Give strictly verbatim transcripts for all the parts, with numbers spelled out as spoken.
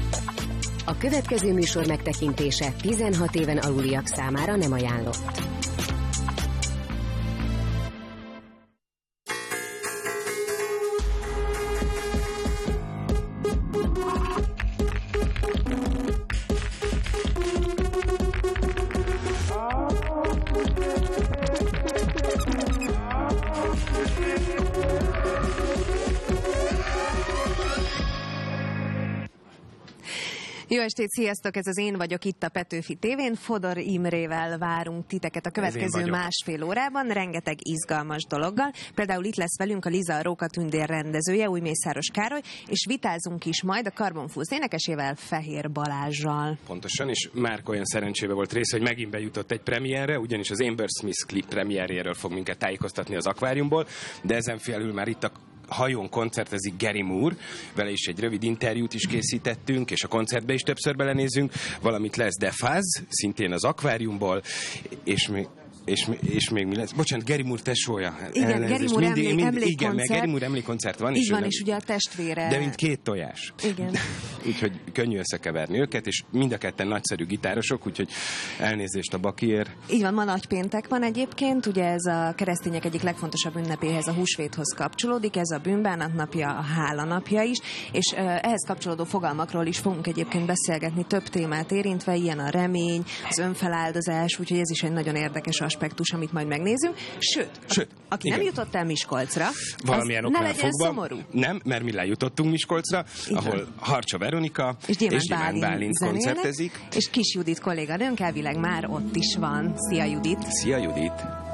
A következő műsor megtekintése tizenhat éven aluliak számára nem ajánlott. Jó estét, sziasztok! Ez az Én vagyok itt a Petőfi tévén. Fodor Imrével várunk titeket a következő másfél órában, rengeteg izgalmas dologgal. Például itt lesz velünk a Liza a Róka Tündér rendezője, Újmészáros Károly, és vitázunk is majd a Karbonfúz énekesével, Fehér Balázsral. Pontosan, és Márk olyan szerencsébe volt része, hogy megint bejutott egy premierre, ugyanis az Amber Smith klip premierjéről fog minket tájékoztatni az akváriumból, de ezen felül már itt a hajón koncertezik Gary Moore, vele is egy rövid interjút is készítettünk, és a koncertbe is többször belenézünk, valamit lesz The Fuzz, szintén az akváriumból, és még És, és még mi lesz? Bocsánat, Gary Moore tesója. Igen, Gary Moore emlék, mind, emlékkoncert. Igen, meg Gary Moore emlékkoncert van. Így és van, nem, és ugye a testvére. De mint két tojás. Igen. Úgyhogy könnyű összekeverni őket, és mind a ketten nagyszerű gitárosok, úgyhogy elnézést a bakiért. Így van, ma nagypéntek van egyébként, ugye ez a keresztények egyik legfontosabb ünnepéhez, a húsvéthoz kapcsolódik, ez a bűnbánat napja, a hála napja is, és ehhez kapcsolódó fogalmakról is fogunk egyébként beszélgetni, több témát érintve, ilyen a remény, az önfeláldozás, úgyhogy ez is egy nagyon érdekes aspektus, amit majd megnézünk. Sőt, Sőt aki igen. nem jutott el Miskolcra, valamilyen az ne oknál legyen fogva, szomorú. Nem, mert mi lejutottunk Miskolcra, igen. ahol Harcsa Veronika és Gyémánt, és Gyémánt Bálint koncertezik. És Kis Judit kolléganőnk elvileg már ott is van. Szia, Judit! Szia, Judit!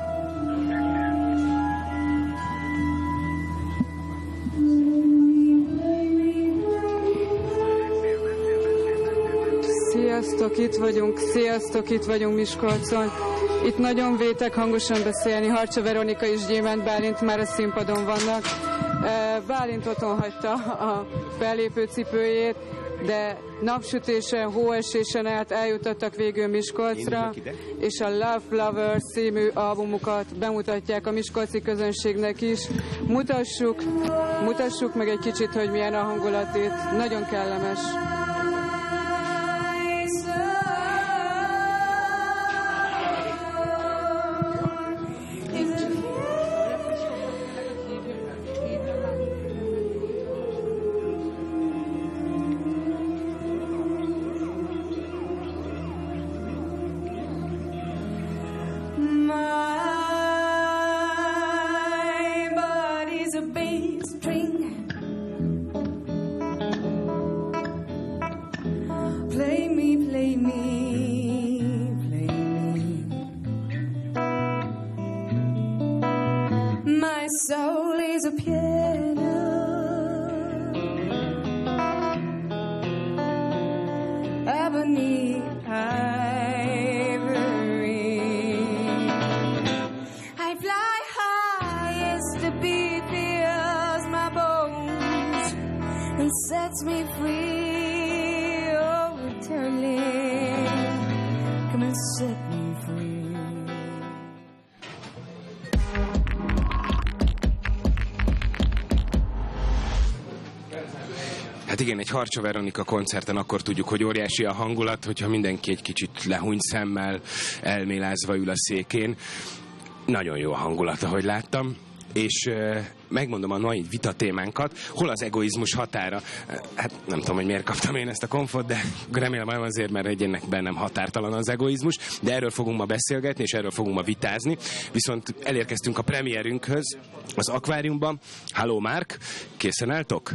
Sziasztok, itt vagyunk, sziasztok, itt vagyunk Miskolcon. Itt nagyon vétek hangosan beszélni, Harcsa Veronika és Gyémánt Bálint már a színpadon vannak. Bálint otthon hagyta a fellépő cipőjét, de napsütésen, hóesésen át eljutottak végül Miskolcra, és a Love Lovers című albumukat bemutatják a miskolci közönségnek is. Mutassuk, mutassuk meg egy kicsit, hogy milyen a hangulat itt. Nagyon kellemes. Hát igen, egy Harcsa Veronika koncerten akkor tudjuk, hogy óriási a hangulat, hogyha mindenki egy kicsit lehúny szemmel, elmélázva ül a székén. Nagyon jó a hangulat, ahogy láttam. És euh, megmondom a mai vita témánkat, hol az egoizmus határa. Hát nem tudom, hogy miért kaptam én ezt a konfot, de remélem nem azért, mert egyének bennem határtalan az egoizmus, de erről fogunk ma beszélgetni, és erről fogunk ma vitázni. Viszont elérkeztünk a premierünkhöz, az akváriumban. Halló Márk, készen álltok?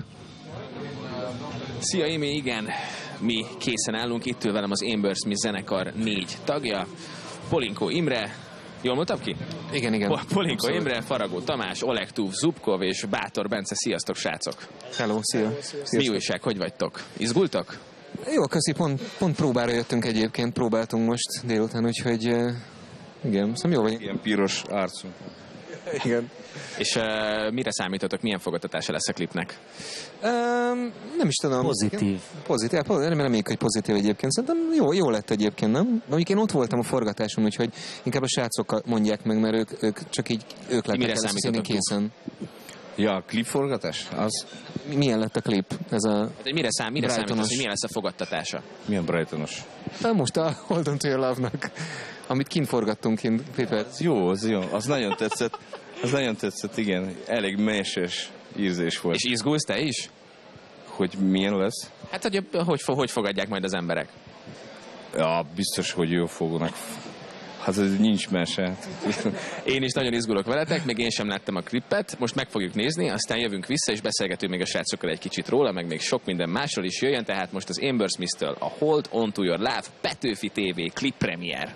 Szia Imi, igen, mi készen állunk, itt ül velem az Amber Smith zenekar négy tagja, Polinkó Imre, jól mondtam ki? Igen, igen. Polinkó Imre, Faragó Tamás, Oleg Túv Zubkov és Bátor Bence, sziasztok srácok! Hello, szia! Mi újság, hogy vagytok? Izgultak? Jó, köszi, pont, pont próbára jöttünk egyébként, próbáltunk most délután, úgyhogy uh, igen, szóval jó vagyunk. Ilyen piros arcú. Igen. És uh, mire számítotok, milyen fogadtatása lesz a klipnek? Um, nem is tudom. Pozitív. Pozitív, remélem, reméljük, hogy pozitív egyébként. Szerintem jó, jó lett egyébként, nem? Mondjuk én ott voltam a forgatáson, úgyhogy inkább a srácok mondják meg, mert ők, ők csak így, ők lettek el készen. Ja, a klipforgatás? Az... Milyen lett a klip? Ez a Hát, hogy mire, szám, mire számít az, hogy milyen lesz a fogadtatása? Milyen Brightonos? Most a Hold On To Your Love-nak, amit kint forgattunk kint, klipet. Az jó, az jó. Az nagyon tetszett. Az nagyon tetszett, igen. Elég meses ízés volt. És izgulsz te is? Hogy milyen lesz? Hát, hogy, hogy, hogy fogadják majd az emberek? Ja, biztos, hogy jó fognak. Hát ez nincs mese. Én is nagyon izgulok veletek, még én sem láttam a klippet. Most meg fogjuk nézni, aztán jövünk vissza, és beszélgetünk még a srácokkal egy kicsit róla, meg még sok minden másról is jöjjön, tehát most az Amber Smith-től a Hold On To Your Love Petőfi té vé klip premier.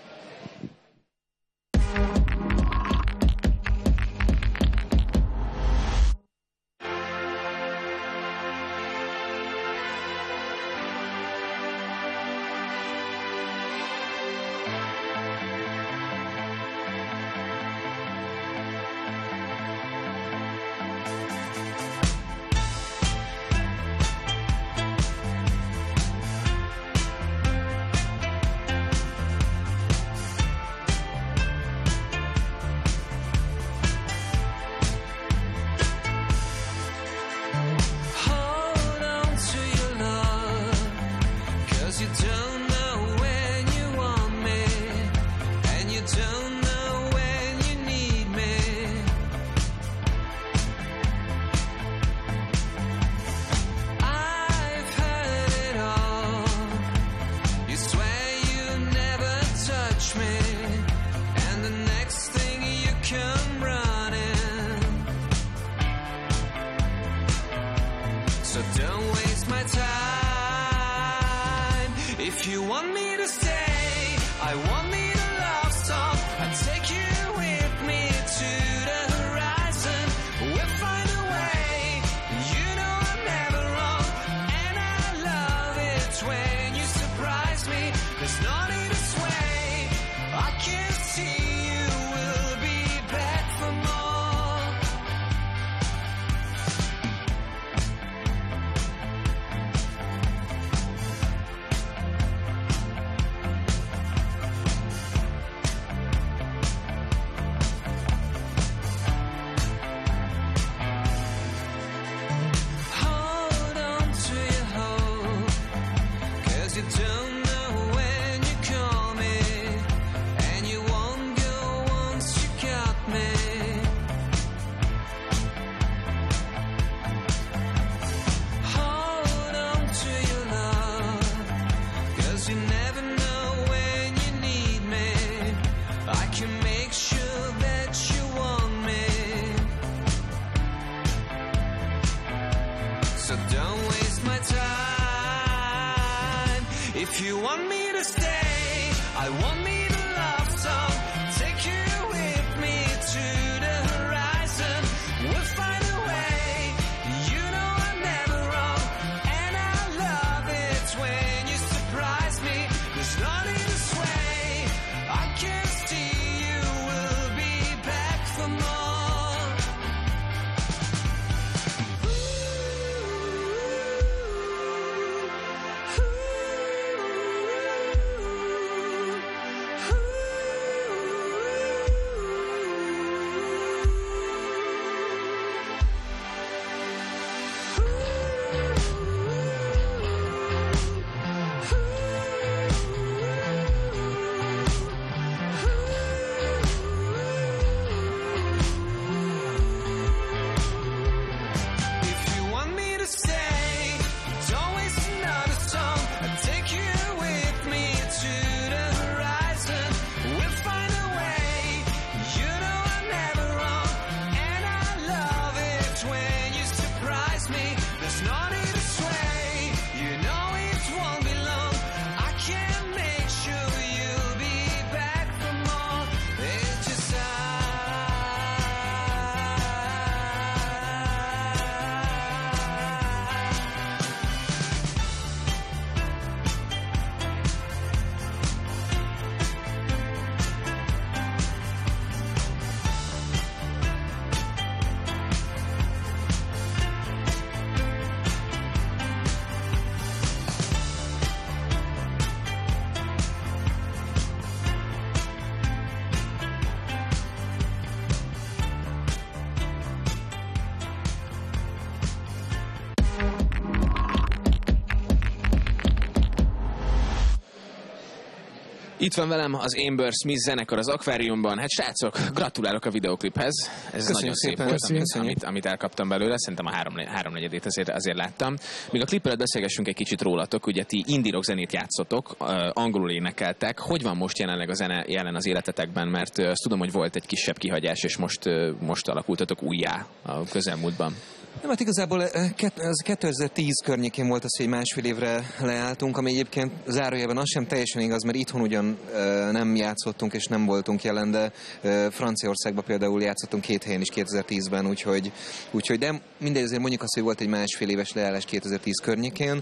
Itt van velem az Amber Smith zenekar az akváriumban. Hát srácok, gratulálok a videokliphez. Ez Köszönjük nagyon szép szépen. volt, amit, Köszönjük. amit, amit elkaptam belőle. Szerintem a három, háromnegyedét azért, azért láttam. Még a klip előtt beszélgessünk egy kicsit rólatok. Ugye ti indie rock zenét játszotok, angolul énekeltek. Hogy van most jelenleg a zene jelen az életetekben? Mert azt tudom, hogy volt egy kisebb kihagyás, és most, most alakultatok újjá a közelmúltban. Nem, hát igazából az kétezer-tíz környékén volt az, hogy másfél évre leálltunk, ami egyébként zárójelben az sem teljesen igaz, mert itthon ugyan nem játszottunk és nem voltunk jelen, de Franciaországban például játszottunk két helyen is kétezer-tízben, úgyhogy, úgyhogy de mindegy, azért mondjuk azt, hogy volt egy másfél éves leállás kétezer-tíz környékén,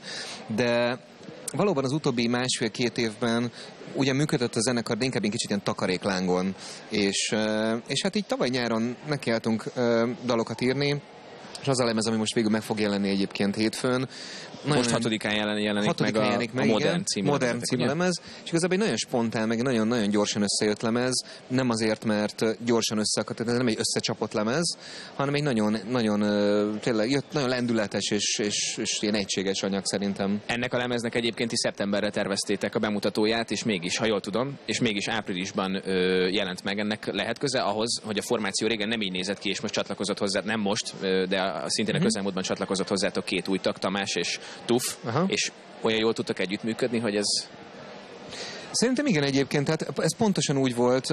de valóban az utóbbi másfél-két évben ugyan működött a zenekar, de inkább egy kicsit ilyen takaréklángon, és, és hát így tavaly nyáron nekiálltunk dalokat írni, és az a lemez, ami most végül meg fog jelenni egyébként hétfőn. Nagyon most hatodikán jelen, jelenik hatodikán meg, a, meg a Modern című Modern lemez. című lemez, és igazából egy nagyon spontán, meg nagyon, nagyon gyorsan összejött lemez, nem azért, mert gyorsan összeakadt, ez nem egy összecsapott lemez, hanem egy nagyon, nagyon tényleg jött, nagyon lendületes és, és, és ilyen egységes anyag szerintem. Ennek a lemeznek egyébként is szeptemberre terveztétek a bemutatóját, és mégis, ha jól tudom, és mégis áprilisban ö, jelent meg. Ennek lehet köze ahhoz, hogy a formáció régen nem így nézett ki, és most csatlakozott hozzá, nem most, de a, szintén a közelmúltban csatlakozott hozzátok két új tag, Tamás és Tuf, aha. És olyan jól tudtak együttműködni, hogy ez... Szerintem igen egyébként, tehát ez pontosan úgy volt,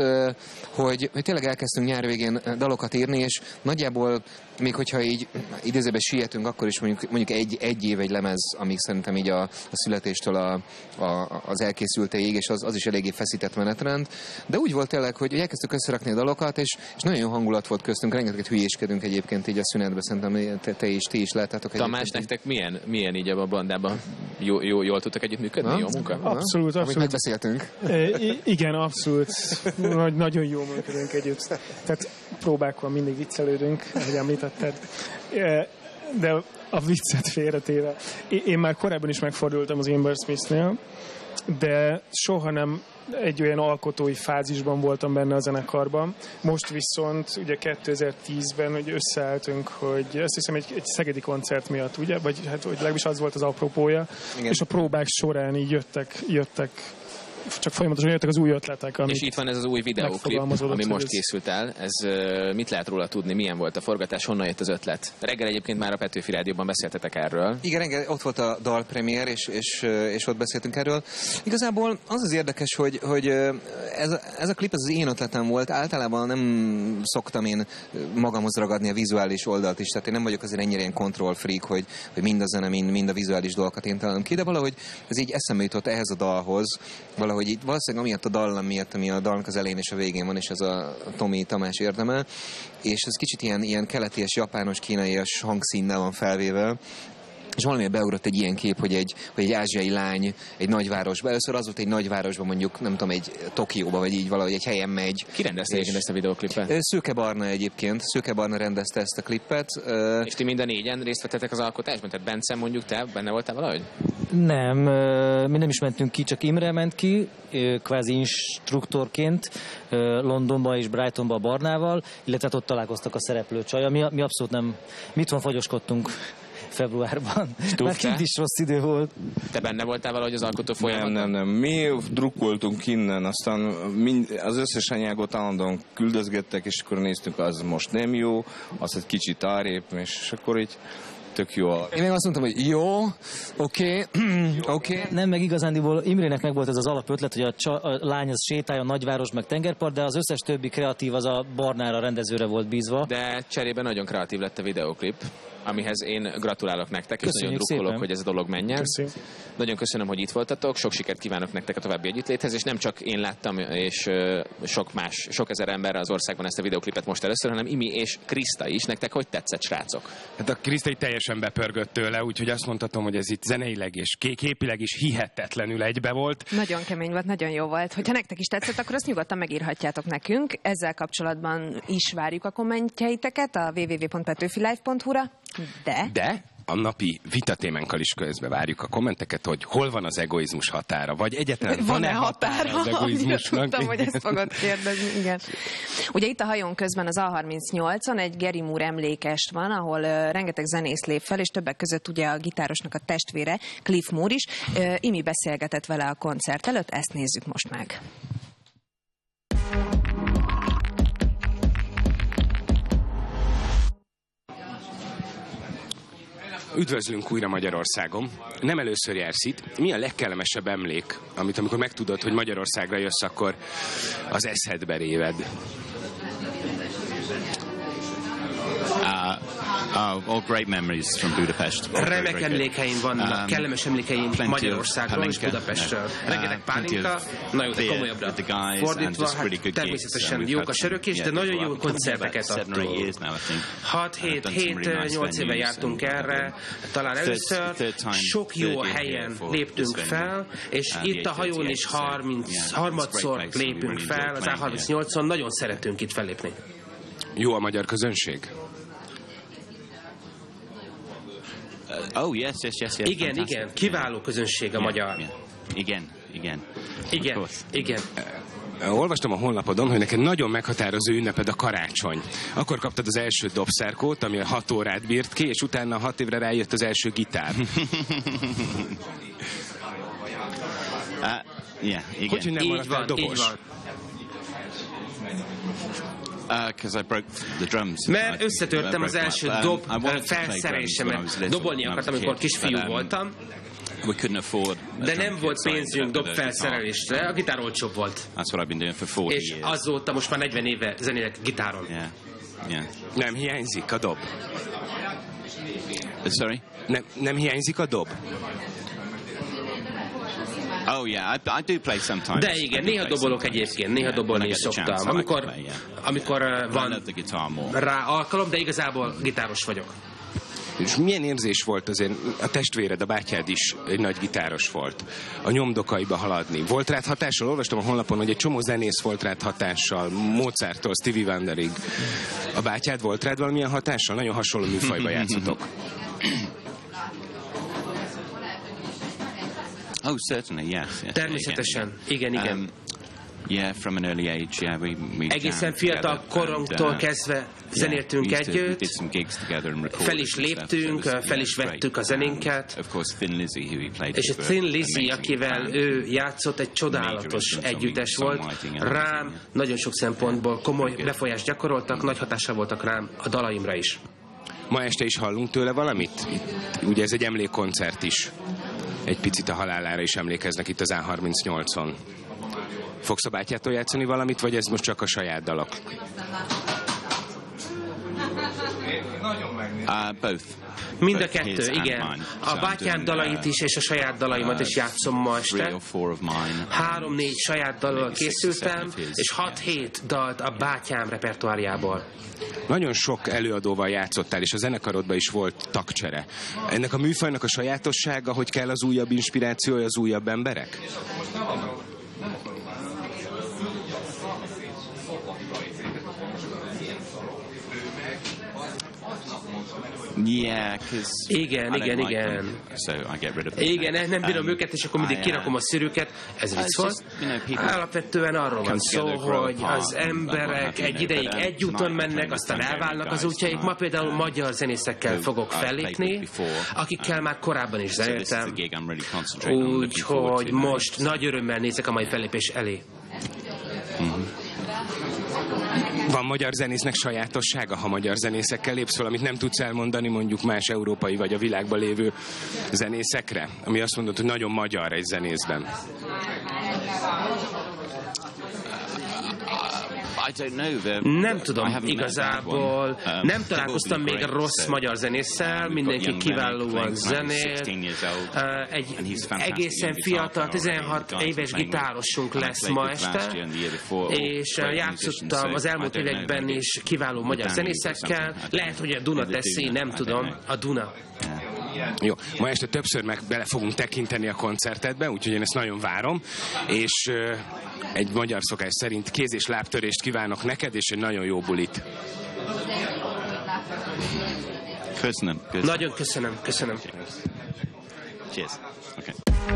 hogy, hogy tényleg elkezdtünk nyár végén dalokat írni, és nagyjából még hogyha így idézőben sietünk, akkor is mondjuk, mondjuk egy, egy év egy lemez, amíg szerintem így a, a születéstől a, a, az elkészülteig, és az, az is eléggé feszített menetrend. De úgy volt tényleg, hogy elkezdtük összerakni a dalokat, és, és nagyon jó hangulat volt köztünk, rengeteget hülyéskedünk egyébként így a szünetben, szerintem te, te is, ti is láttátok. Tamás, nektek milyen, milyen így a bandában? Jó, jó, jól tudtak együttműködni? Jó munka? Abszolút, abszolút. Megbeszéltünk. I- igen, abszolút. Nagyon jól működünk együtt. Tehát próbákon mindig viccelődünk, ahogy említetted. De a viccet félretéve. Én már korábban is megfordultam az Amber Smith-nél, de soha nem egy olyan alkotói fázisban voltam benne a zenekarban. Most viszont ugye kétezer-tízben ugye összeálltunk, hogy azt hiszem egy, egy szegedi koncert miatt, ugye? Vagy hát hogy legalábbis az volt az apropója. Igen. És a próbák során így jöttek, jöttek csak folyamatosan jöttek az új ötletek. És itt van ez az új videóklip, ami most készült el. Ez uh, mit lehet róla tudni? Milyen volt a forgatás? Honnan jött az ötlet? Reggel egyébként már a Petőfi Rádióban beszéltetek erről. Igen, reggel ott volt a dalpremiér, és, és, és ott beszéltünk erről. Igazából az az érdekes, hogy, hogy ez, a, ez a klip ez az én ötletem volt. Általában nem szoktam én magamhoz ragadni a vizuális oldalt is, tehát én nem vagyok azért ennyire ilyen control freak, hogy, hogy mind a zene, mind, mind a vizuális dolgokat én találom ki, de valahogy ez így eszembe jutott ehhez a dalhoz, valahogy itt valószínűleg amiatt a dallam miatt, ami a dalnak az elején és a végén van, és ez a Tomi Tamás érdeme, és ez kicsit ilyen, ilyen keleties, japános, kínaias hangszínnel van felvéve, és valamiért beugrott egy ilyen kép, hogy egy, hogy egy ázsiai lány egy nagyvárosban, először az volt egy nagyvárosban, mondjuk nem tudom, egy Tokióba, vagy így valahogy egy helyen megy. Ki rendezte és ezt a videóklipet? Szőke Barna egyébként, Szőke Barna rendezte ezt a klippet. És ti mind a négyen részt vettetek az alkotásban? Tehát Bence, mondjuk te benne voltál valahogy? Nem, mi nem is mentünk ki, csak Imre ment ki, kvázi instruktorként Londonba és Brightonba a Barnával, illetve ott találkoztak a szereplő csajja. Mi, mi abszolút nem, mi itthon fagyoskodtunk februárban. Már kint is rossz idő volt. Te benne voltál valahogy az alkotó folyamatban? Nem, nem, nem. Mi drukkoltunk innen, aztán mind, az összes anyagot állandóan küldözgettek, és akkor néztük, az most nem jó, az egy kicsit arrébb, és akkor így tök jó. Én meg azt mondtam, hogy jó, oké, oké. Nem, meg igazándiból Imrének meg volt ez az alapötlet, hogy a, csa, a lány az sétáljon nagyváros meg tengerpart, de az összes többi kreatív az a Barnára, rendezőre volt bízva. De cserében nagyon kreatív lett a videóklip, amihez én gratulálok nektek, és nagyon drukkolok, hogy ez a dolog menjen. Köszönjük. Nagyon köszönöm, hogy itt voltatok, sok sikert kívánok nektek a további együttléthez, és nem csak én láttam, és sok más, sok ezer ember az országban ezt a videóklipet most először, hanem Imi és Kriszta is. Nektek hogy tetszett, srácok? Hát a Kriszta teljesen bepörgött tőle, úgyhogy azt mondhatom, hogy ez itt zeneileg és képileg is hihetetlenül egybe volt. Nagyon kemény volt, nagyon jó volt. Hogyha nektek is tetszett, akkor azt nyugodtan megírhatjátok nekünk. Ezzel kapcsolatban is várjuk a kommentjeiteket a double-u double-u double-u pont petőfilive pont hu-ra. De... De? a napi vitatémánkkal is közbe várjuk a kommenteket, hogy hol van az egoizmus határa, vagy egyáltalán van-e határa az egoizmusnak? Tudtam, hogy ezt fogod kérdezni, igen. Ugye itt a hajón közben az A harmincnyolcon egy Gary Moore emlékest van, ahol uh, rengeteg zenész lép fel, és többek között ugye a gitárosnak a testvére, Cliff Moore is. Uh, Imi beszélgetett vele a koncert előtt, ezt nézzük most meg. Üdvözlünk újra Magyarországon. Nem először jársz itt. Mi a legkellemesebb emlék, amit amikor megtudod, hogy Magyarországra jössz, akkor az eszedbe réved? Uh, uh, all great memories from Budapest. Remek emlékeim vannak, um, kellemes emlékeim Magyarországról és Budapestről. Rengeteg pálinka, nagyon komolyabbra fordítva, hát természetesen jók a sörök is, de nagyon jó koncerteket adtunk. hat hét nyolc éve jártunk erre, talán először, sok jó helyen léptünk fel, és itt a hajón is harmadszor lépünk fel, az A harmincnyolcon nagyon szeretünk itt fellépni. Jó a magyar közönség? Oh, yes, yes, yes, yes. Igen, fantastic. Igen, kiváló közönség a magyar. Yeah. Igen, igen. Igen, igen. Olvastam a honlapodon, hogy neked nagyon meghatározó ünneped a karácsony. Akkor kaptad az első dobszerkót, ami a hat órát bírt ki, és utána hat évre rájött az első gitár. uh, yeah, igen. Hogy nem maradtál dobos? Így van. Uh, I broke the drums. Mert összetörtem az első dob felszerelésemet. Dobolni akartam, amikor kisfiú voltam. We couldn't afford de nem volt pénzünk dob felszerelésre, a gitár olcsóbb volt. That's what I've been doing for forty és years. azóta most már negyven éve zenélek gitáron. Yeah. Yeah. Nem hiányzik a dob? Uh, sorry? Nem, nem hiányzik a dob? Oh yeah, I, I do play sometimes. De igen, néha dobolok egyébként, néha dobolni is szoktam. Amikor, amikor van rá alkalom, de igazából gitáros vagyok. És milyen érzés volt azért, a testvéred, a bátyád is egy nagy gitáros volt, a nyomdokaiba haladni. Volt rád hatással? Olvastam a honlapon, hogy egy csomó zenész volt rád hatással, Mozarttól Stevie Wonderig. A bátyád volt rád valamilyen hatással? Nagyon hasonló műfajba játszotok. Oh, certainly, yes. yes Természetesen, igen, igen. Um, yeah, from an early age, yeah, we, we egészen fiatal korunktól kezdve zenéltünk yeah, együtt, fel is léptünk, fel is vettük a zenénket, és a Thin Lizzy, akivel ő játszott, egy csodálatos együttes volt. Rám nagyon sok szempontból komoly befolyást gyakoroltak, nagy hatással voltak rám a dalaimra is. Ma este is hallunk tőle valamit? Ugye ez egy emlékkoncert is. Egy picit a halálára is emlékeznek itt az A harmincnyolcon. Fogsz a bátyától játszani valamit, vagy ez most csak a saját dalok? Uh, both. Mind a kettő, igen. A bátyám dalait is, és a saját dalaimat is játszom ma este. Három-négy saját dallal készültem, és hat-hét dalt a bátyám repertoárjából. Nagyon sok előadóval játszottál, és a zenekarodban is volt tagcsere. Ennek a műfajnak a sajátossága, hogy kell az újabb inspirációja, az újabb emberek? Yeah, igen, igen, igen. So I get rid of igen, nem bírom um, őket, és akkor mindig kirakom a szürüket. Ez vicc volt. Alapvetően arról van szó, hogy az emberek egy ideig egy úton mennek, aztán elválnak az útjaik. Ma például magyar zenészekkel fogok fellépni, akikkel már korábban is zenéltem. Úgyhogy most nagy örömmel nézek a mai fellépés elé. Mm-hmm. Van magyar zenésznek sajátossága, ha magyar zenészekkel lépsz fel, amit nem tudsz elmondani mondjuk más európai vagy a világban lévő zenészekre? Ami azt mondod, hogy nagyon magyar egy zenészben. Nem tudom, igazából nem találkoztam még rossz magyar zenésszel, mindenki kiválóan zenél. Egy egészen fiatal, tizenhat éves gitárosunk lesz ma este, és játszottam az elmúlt években is kiváló magyar zenészekkel. Lehet, hogy a Duna teszi, nem tudom, a Duna. Jó, ma este többször meg bele fogunk tekinteni a koncertedbe, úgyhogy én ezt nagyon várom, és uh, egy magyar szokás szerint kéz- és lábtörést kívánok neked, és egy nagyon jó bulit. Köszönöm. köszönöm. Nagyon köszönöm, köszönöm. Cheers. Okay.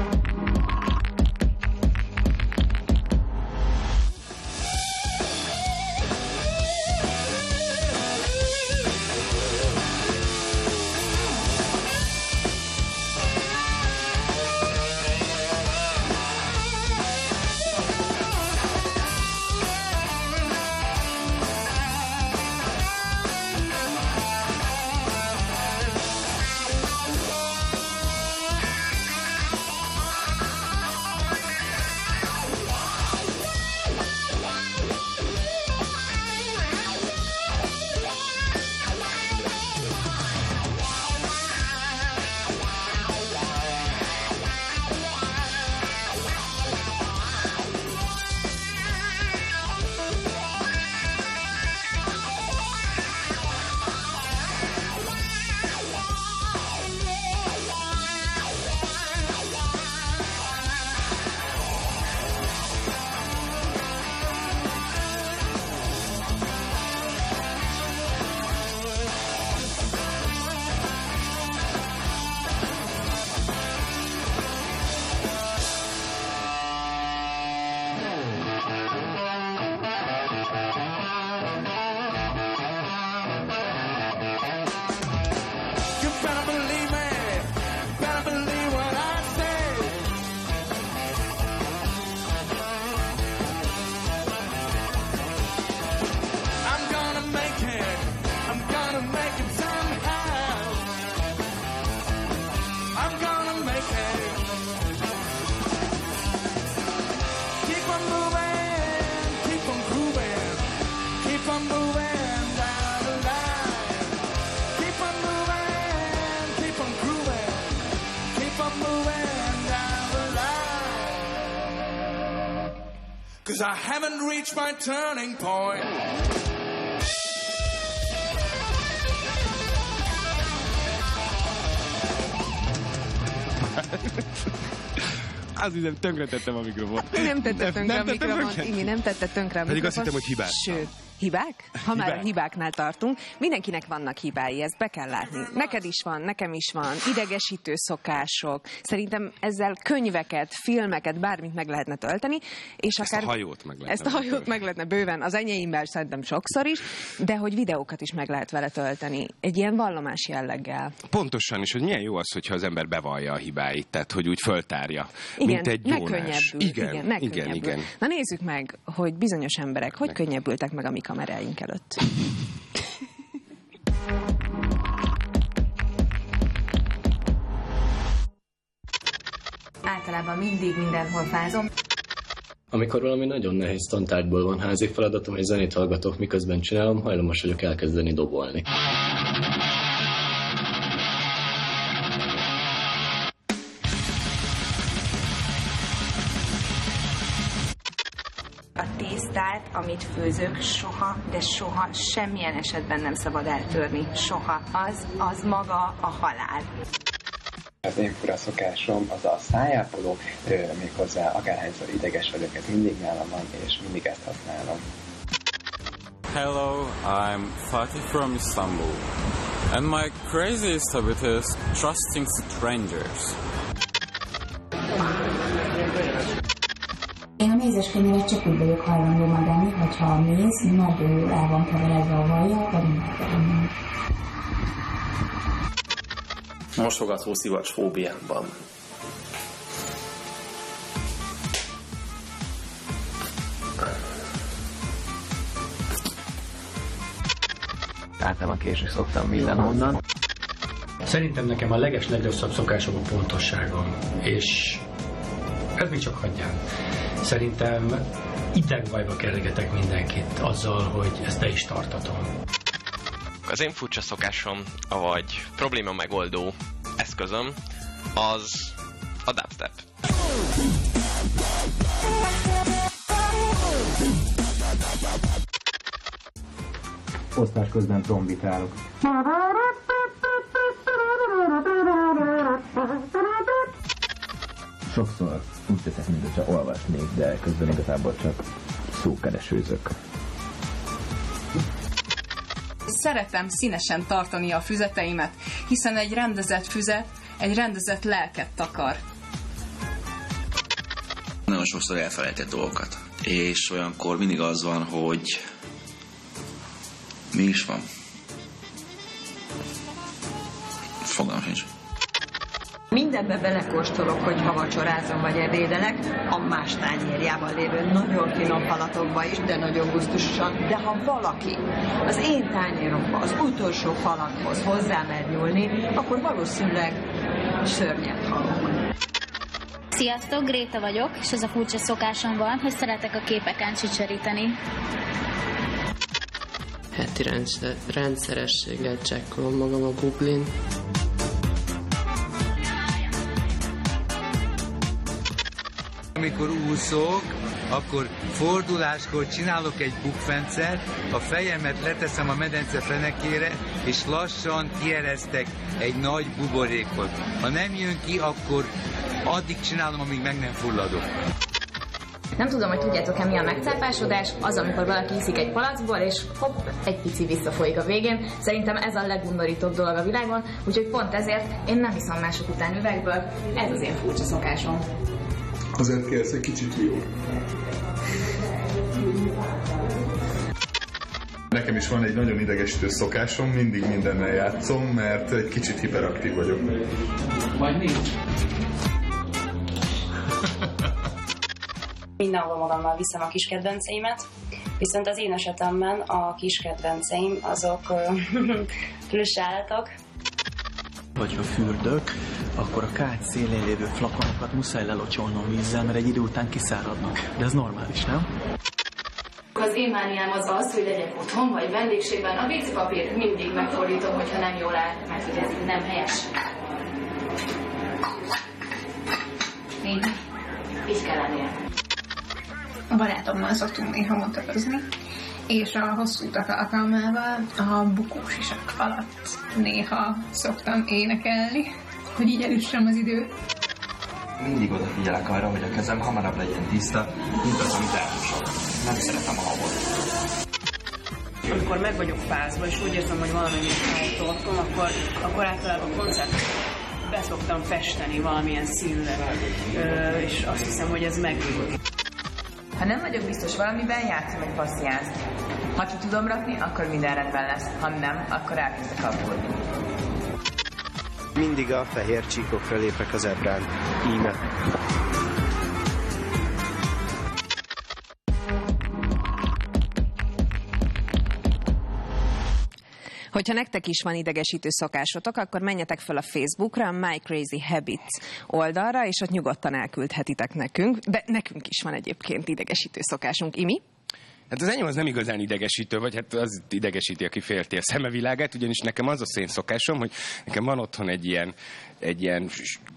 Cause I haven't reached my turning point. Azt hiszem, tönkretettem a mikrofont. Nem tette tönkre nem a mikrofont. tönkre? Imi, nem tette tönkre a mikrofont. Pedig azt hittem, hogy hibás. Sőt, hibák? Ha Hibák. már a hibáknál tartunk, mindenkinek vannak hibái, ezt be kell látni. Neked is van, nekem is van, idegesítő szokások. Szerintem ezzel könyveket, filmeket, bármit meg lehetne tölteni. És ezt akár a hajót meg lehetne. Ezt a hajót tölteni. meg lehetne bőven, az enyéimmel szerintem sokszor is, de hogy videókat is meg lehet vele tölteni. Egy ilyen vallomás jelleggel. Pontosan is, hogy milyen jó az, hogyha az ember bevallja a hibáit, tehát hogy úgy föltárja, igen, mint egy Jónás. Igen, igen, igen, igen. Na nézzük meg, hogy bizonyos emberek hogy könnyebbültek meg a mi kameráink előtt. Általában mindig mindenhol fázom. Amikor valami nagyon nehéz tantárgyból van házi feladatom, és zenét hallgatok, miközben csinálom, hajlamos vagyok elkezdeni dobolni. A tésztát, amit főzök, soha, de soha, semmilyen esetben nem szabad eltörni. Soha. Az, az maga a halál. Az én fura szokásom az a szájápoló, méghozzá akárhányszor ideges vagyok, ez mindig nálam van, és mindig ezt használom. Hello, I'm Fatih from Istanbul, and my craziest habit is trusting strangers. Én a mézes kenyeret csak úgy vagyok hajlandó megenni, hogyha a méz nagyon jól el van keveredve a vajjal, vagy margarinnal. Mosogató szivacs fóbiámban. Általában késni szoktam mindenhonnan. Szerintem nekem a leges legrosszabb szokásom a pontosságom, és ez még csak hagyján. Szerintem idegbajba kergetek mindenkit azzal, hogy ezt be is tartatom. Az én furcsa szokásom, vagy probléma megoldó eszközöm, az a dubstep. Osztás közben trombitálok. Sokszor úgy teszek, mintha olvasnék, de közben igazából csak szókeresőzök. szeretem színesen tartani a füzeteimet, hiszen egy rendezett füzet egy rendezett lelket takar. Nagyon sokszor elfelejtett dolgokat, és olyankor mindig az van, hogy mi is van. Fogalmam sincs. Mindenbe belekóstolok, hogy ha vacsorázom vagy ebédelek, a más tányérjában lévő nagyon finom falatokba is, de nagyon gusztusosan. De ha valaki az én tányéromba, az utolsó falathoz hozzámer nyúlni, akkor valószínűleg szörnyet hallok. Sziasztok, Gréta vagyok, és ez a furcsa szokásom van, hogy szeretek a képeken csicseríteni. Heti rendszer, rendszerességgel csekkolom magam a Google-in. Amikor úszok, akkor forduláskor csinálok egy bukfencet, a fejemet leteszem a medence fenekére, és lassan kieresztek egy nagy buborékot. Ha nem jön ki, akkor addig csinálom, amíg meg nem fulladok. Nem tudom, hogy tudjátok-e, mi a megcápásodás, az, amikor valaki iszik egy palackból, és hopp, egy pici visszafolyik a végén. Szerintem ez a legundorítóbb dolog a világon, úgyhogy pont ezért én nem iszom mások után üvegből, ez az én furcsa szokásom. Azért kérsz egy kicsit jó. Nekem is van egy nagyon idegesítő szokásom, mindig mindennel játszom, mert egy kicsit hiperaktív vagyok. Vagy nincs. Mindenhol magammal viszem a kis kedvenceimet, viszont az én esetemben a kis kedvenceim azok plusz állatok. Vagy ha fürdök, akkor a kád szélén lévő flakonokat muszáj lelocsolnom vízzel, mert egy idő után kiszáradnak. De ez normális, nem? Az én mániám az az, hogy legyek otthon vagy vendégségben, a vécépapírt mindig megfordítom, hogyha nem jól áll, mert hogy ez nem helyes. Így, így kell lennie. A barátommal szoktunk néha motokozni, és a hosszú utak alkalmával a bukós isak alatt néha szoktam énekelni, hogy így elüssem az időt. Mindig odafigyelek arra, hogy a kezem hamarabb legyen tiszta, mint az, amit elmosok. Nem szeretem a habot. Amikor meg vagyok fázva, és úgy érzem, hogy valamennyi fájt torkom, akkor, akkor általában koncertet beszoktam festeni valamilyen színűleg, és azt hiszem, hogy ez megnyugodt. Ha nem vagyok biztos valamiben, játszom egy passziánzt. Ha ki tudom rakni, akkor minden rendben lesz. Ha nem, akkor elkezdek aggódni. Mindig a fehér csíkokra lépek az ebrán. Íme. Hogyha nektek is van idegesítő szokásotok, akkor menjetek fel a Facebookra, a My Crazy Habits oldalra, és ott nyugodtan elküldhetitek nekünk, de nekünk is van egyébként idegesítő szokásunk. Imi? Hát az enyém az nem igazán idegesítő, vagy hát az idegesíti, aki félti a szemevilágát, ugyanis nekem az a szén szokásom, hogy nekem van otthon egy ilyen, egy ilyen...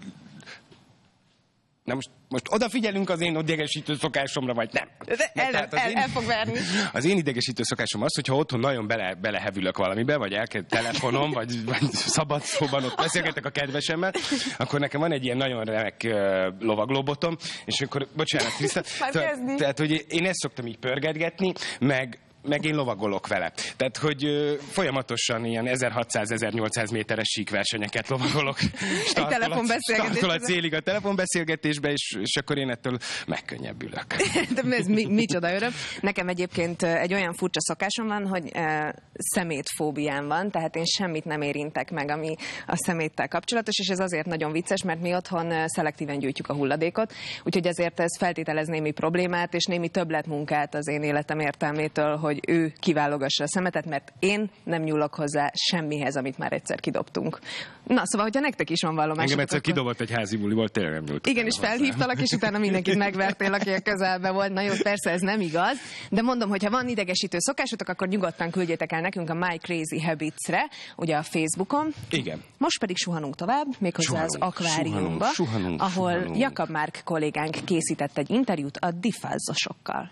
Na most, most odafigyelünk az én idegesítő szokásomra, vagy nem? El, el, el, én, el fog verni. Az én idegesítő szokásom az, hogyha otthon nagyon bele, belehevülök valamibe, vagy elkezd telefonom, vagy, vagy szabad szóban ott beszélgetek a kedvesemmel, akkor nekem van egy ilyen nagyon remek uh, lovaglóbotom, és akkor, bocsánat, Kriszta, tehát, hogy én ezt szoktam így pörgetgetni, meg meg én lovagolok vele. Tehát, hogy ö, folyamatosan ilyen ezerhatszáz-ezernyolcszáz méteres síkversenyeket lovagolok. Egy telefonbeszélgetésben. A célig a telefonbeszélgetésbe, és, és akkor én ettől megkönnyebbülök. De ez mi, micsoda öröm. Nekem egyébként egy olyan furcsa szokásom van, hogy uh, szemétfóbiám van, tehát én semmit nem érintek meg, ami a szeméttel kapcsolatos, és ez azért nagyon vicces, mert mi otthon uh, szelektíven gyűjtjük a hulladékot, úgyhogy ezért ez feltételez némi problémát, és némi többletmunkát az én életem értelmétől, hogy ő kiválogassa a szemetet, mert én nem nyúlok hozzá semmihez, amit már egyszer kidobtunk. Na, szóval, hogyha nektek is van vallomásotok... Engem egyszer akkor... kidobott egy házi buliból, tényleg nem nyúltam. Igen, és felhívtalak, és utána mindenkit megvertél, aki a közelben volt. Na jó, persze ez nem igaz, de mondom, hogy ha van idegesítő szokásotok, akkor nyugodtan küldjétek el nekünk a My Crazy Habits-re, ugye a Facebookon. Igen. Most pedig suhanunk tovább, méghozzá az akváriumba, suhanunk, suhanunk, ahol suhanunk. Jakab Márk kollégánk készített egy interjút a diffázosokkal.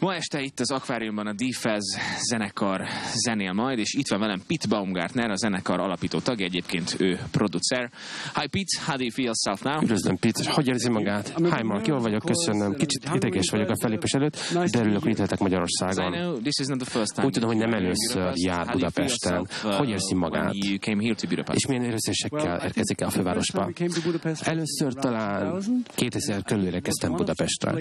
Ma este itt az akváriumban a D-Fez zenekar zenél majd, és itt van velem Pete Baumgartner, a zenekar alapító tagja, egyébként ő producer. Hi Pete, how do you feel yourself now? Üdvözlöm Pete, hogy érzi magát? Hi Mark, jól vagyok, köszönöm. Kicsit ideges vagyok a felépés előtt, de örülök, hogy itt lehetek Magyarországon. Úgy tudom, hogy nem először jár Budapesten. Hogy érzi magát? És milyen érzésekkel érkezik el a fővárosba? Először talán kétezer körül érkeztem Budapestre.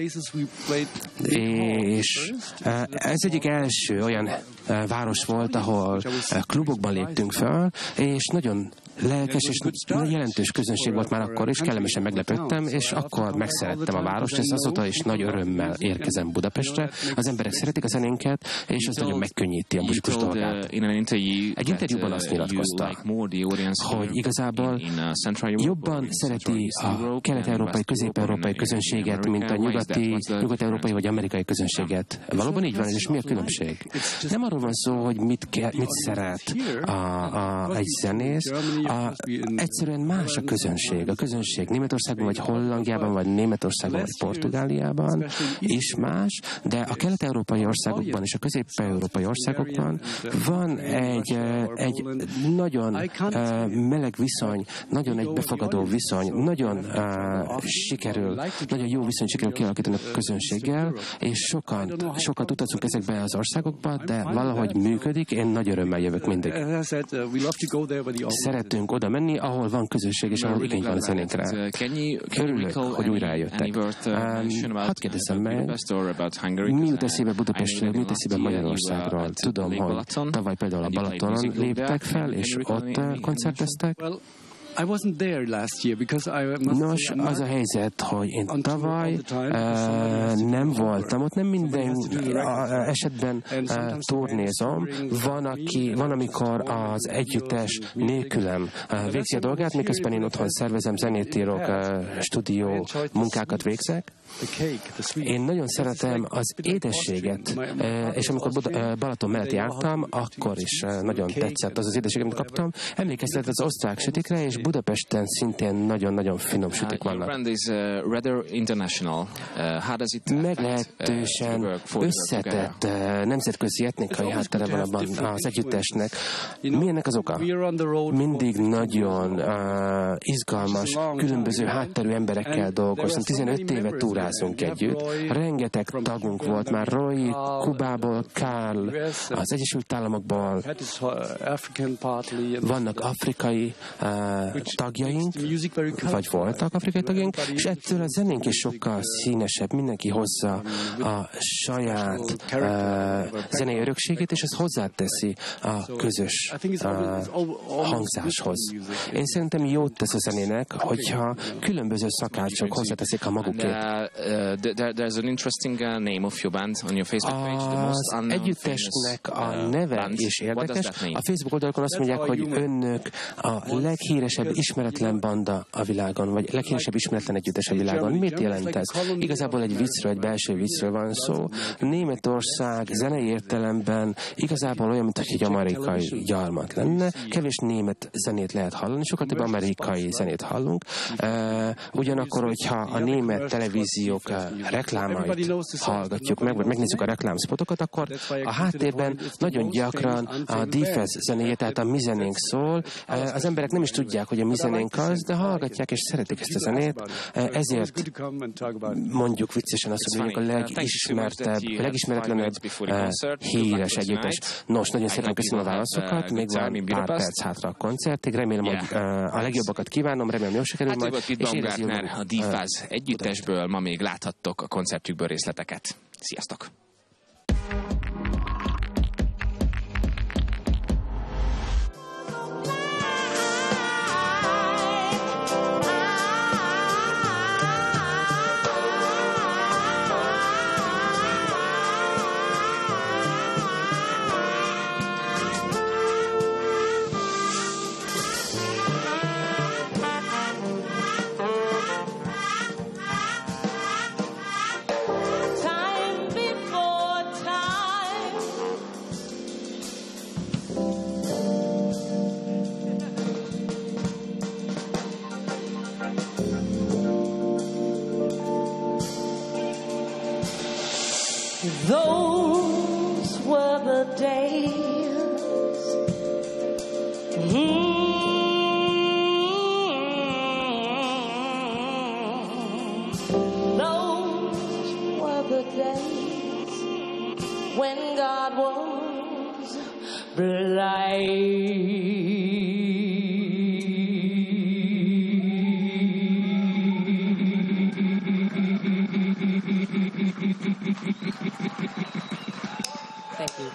És ez egyik első olyan város volt, ahol klubokban léptünk fel, és nagyon lelkes és jelentős közönség volt már akkor, és kellemesen meglepődtem, és akkor megszerettem a várost, és azóta is nagy örömmel érkezem Budapestre. Az emberek szeretik a zenénket, és az nagyon megkönnyíti a muzikus dolgát. Egy interjúban azt nyilatkozta, hogy igazából jobban szereti a kelet-európai, közép-európai közönséget, mint a nyugati, nyugat-európai vagy amerikai közönséget. Valóban így van, és mi a különbség? Nem arról van szó, hogy mit, ke, mit szeret a, a, egy zenész, A, egyszerűen más a közönség. A közönség Németországban, vagy Hollandiában, vagy Németországban, vagy Portugáliában is más, de a kelet-európai országokban és a közép-európai országokban van egy, egy nagyon meleg viszony, nagyon egy befogadó viszony, nagyon uh, sikerül, nagyon jó viszony sikerül kialakítani a közönséggel, és sokan, sokat utazunk ezekbe az országokba, de valahogy működik, én nagy örömmel jövök mindig. Szeretünk oda menni, ahol van közösség, és ahol igény van a zenénkre. Örülök, hogy újra eljöttek. Um, hadd kérdezzem meg, mi jut eszébe Budapestről, mi jut eszébe Magyarországról? Tudom, hogy tavaly például a Balatonon léptek fel, és ott koncerteztek. Nos, az a helyzet, hogy én tavaly uh, nem voltam ott, nem minden uh, esetben uh, turnézom. Van, aki, van, amikor az együttes nélkülem uh, végzi a dolgát, miközben én otthon szervezem, zenét írok, uh, stúdió munkákat végzek. Én nagyon szeretem az édességet, és amikor Balaton mellett jártam, akkor is nagyon tetszett az az édesség, amit kaptam. Emlékeztet az osztrák sütikre, és Budapesten szintén nagyon-nagyon finom sütik vannak. Meglehetősen összetett nemzetközi etnikai háttere van abban az együttesnek. Mi ennek az oka? Mindig nagyon uh, izgalmas, különböző hátterű emberekkel dolgoztam. tizenöt éve túrázunk együtt. Rengeteg tagunk volt már, Roy, Kubából, Karl, az Egyesült Államokból. Vannak afrikai uh, tagjaink, vagy voltak afrikai tagjaink, és ettől a zenénk is sokkal színesebb. Mindenki hozza a saját uh, zenei örökségét, és ez hozzáteszi a közös uh, hangzáshoz. Én szerintem jót tesz a zenének, hogyha különböző szakácsok hozzáteszik a magukét. There's an interesting name of your band on your Facebook page. Az együttesnek a neve is érdekes. A Facebook oldalakon azt mondják, hogy önök a leghíresebb ismeretlen banda a világon, vagy leghíresebb ismeretlen együttes a világon. Mit jelent ez? Igazából egy viccről, egy belső viccről van szó. Németország zenei értelemben igazából olyan, mint hogy egy amerikai gyarmat lenne. Kevés német zenét lehet hallani, sokat több amerikai zenét hallunk. Uh, ugyanakkor, hogyha a német televíziók reklámait hallgatjuk meg, vagy megnézzük a reklámspotokat, akkor a háttérben nagyon gyakran a D-Fez zenéje, tehát a mi zenénk szól. Az emberek nem is tudják, hogy a mi zenénk az, de hallgatják és szeretik ezt a zenét. Ezért mondjuk viccesen azt, hogy mondjuk a legismertebb, a legismeretlenebb híres együttes. Nos, nagyon szépen köszönöm a válaszokat, még van pár perc hátra a koncertig. Remélem, hogy a legjobbakat kívánom, remélem, jól sikerül majd. És Baumgartner, a D-Fez együttesből ma még láthattok a koncertjükből részleteket. Sziasztok! Time before Those were the days. Mm-hmm. Those were the days when God was blind. Thank you.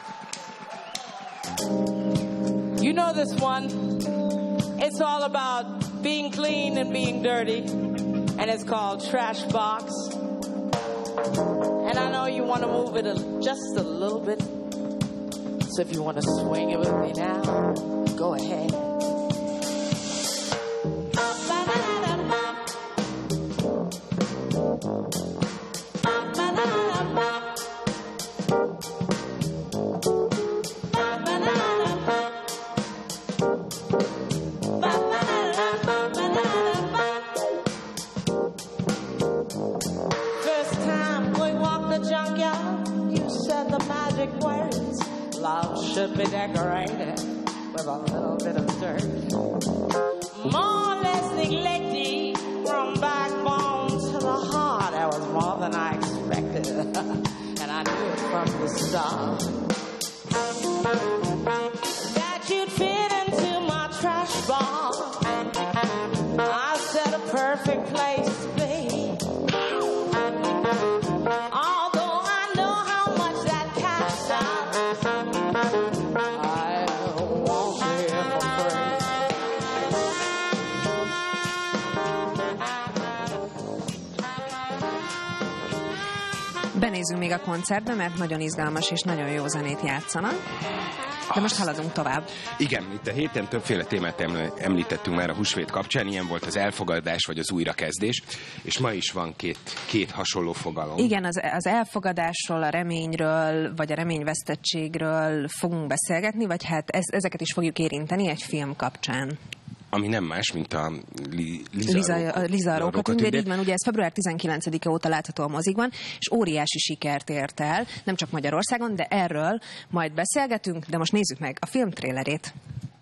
You know this one. It's all about being clean and being dirty. And it's called Trash Box. And I know you want to move it a, just a little bit. So if you want to swing it with me now, go ahead. Should be decorated with a little bit of dirt. More or less neglected from backbone to the heart. That was more than I expected. And I knew it from the start. That you'd fit into my trash bar. I said a perfect place to be. Benézünk még a koncertbe, mert nagyon izgalmas és nagyon jó zenét játszanak. De most haladunk tovább. Igen, itt a héten többféle témát említettünk már a húsvét kapcsán, ilyen volt az elfogadás vagy az újrakezdés, és ma is van két, két hasonló fogalom. Igen, az, az elfogadásról, a reményről, vagy a reményvesztettségről fogunk beszélgetni, vagy hát ez, ezeket is fogjuk érinteni egy film kapcsán. Ami nem más, mint a li, Liza, Liza, Liza a Rókatündér. Így van, ugye ez február tizenkilencedike óta látható a mozikban, és óriási sikert ért el, nem csak Magyarországon, de erről majd beszélgetünk, de most nézzük meg a film trélerét.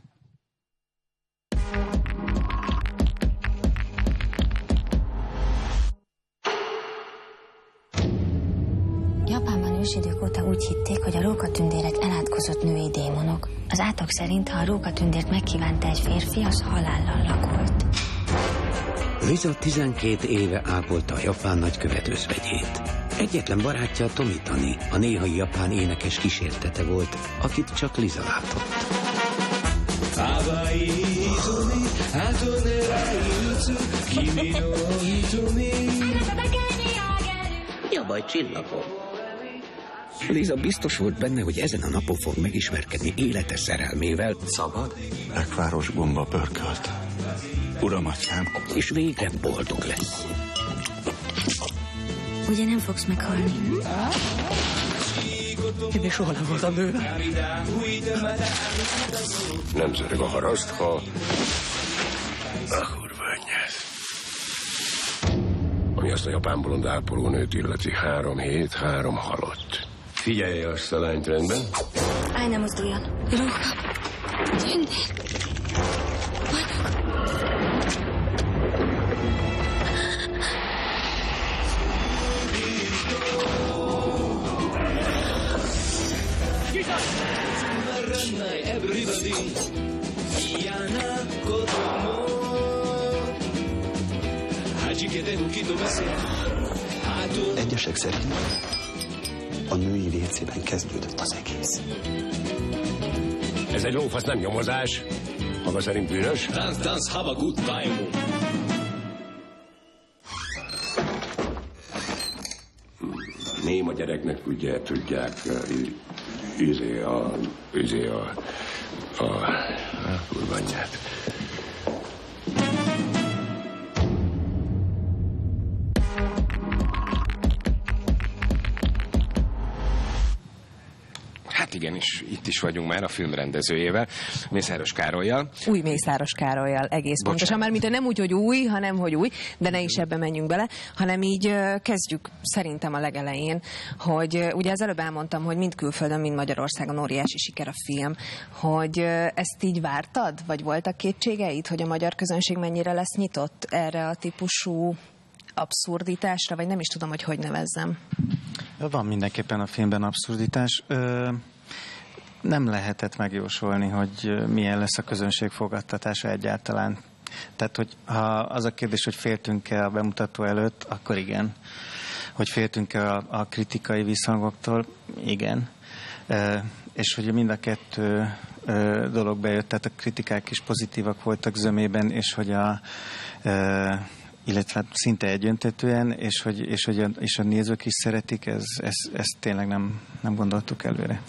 Japánban ősidők óta úgy hitték, hogy a rókatündérek elátkozott női démonok. Az átok szerint, ha a rókatündért megkívánta egy férfi, az halállal lakolt. Liza tizenkét éve ápolta a japán nagykövet özvegyét. Egyetlen barátja Tomitani, a néhai japán énekes kísértete volt, akit csak Liza látott. Jabaj, csillagom. Liza biztos volt benne, hogy ezen a napon fog megismerkedni élete szerelmével. Szabad? Ekváros gomba pörkölt. Uram, atyám. És végre boldog lesz. Ugye nem fogsz meghalni? Én még soha nem voltam nőve. Nem zörög a haraszt, ha... A kurva anyád. Ami azt a japán bolond ápolónőt illeti, három hét, három halott. Figyelj azt a lányt, rendben? Állj, ne mozduljon. Róka. Tündér. Egyesek szerint a női vécében kezdődött az egész. Ez egy lófasz, nem nyomozás. Maga szerint bűnös? Dance, dance, have a good time. Néma gyereknek ugye tudják, izé a, izé a, a, a kurvanyát. Igen, és itt is vagyunk már a film rendezőjével, Mészáros Károllyal. Új Mészáros Károllyal, egész pontosan. Már mint nem úgy, hogy új, hanem hogy új, de ne is ebbe menjünk bele, hanem így kezdjük szerintem a legelején, hogy ugye az előbb elmondtam, hogy mind külföldön, mind Magyarországon óriási siker a film, hogy ezt így vártad? Vagy voltak kétségeid, hogy a magyar közönség mennyire lesz nyitott erre a típusú abszurditásra, vagy nem is tudom, hogy hogy nevezzem. Van mindenképpen a filmben abszurditás. Ö, nem lehetett megjósolni, hogy milyen lesz a közönség fogadtatása egyáltalán. Tehát, hogy ha az a kérdés, hogy féltünk-e a bemutató előtt, akkor igen. Hogy féltünk-e a, a kritikai visszhangoktól, igen. Ö, és hogy mind a kettő ö, dolog bejött, tehát a kritikák is pozitívak voltak zömében, és hogy a ö, illetve szinte egyöntetően, és hogy, és hogy a, és a nézők is szeretik, ez, ez, ezt tényleg nem, nem gondoltuk előre.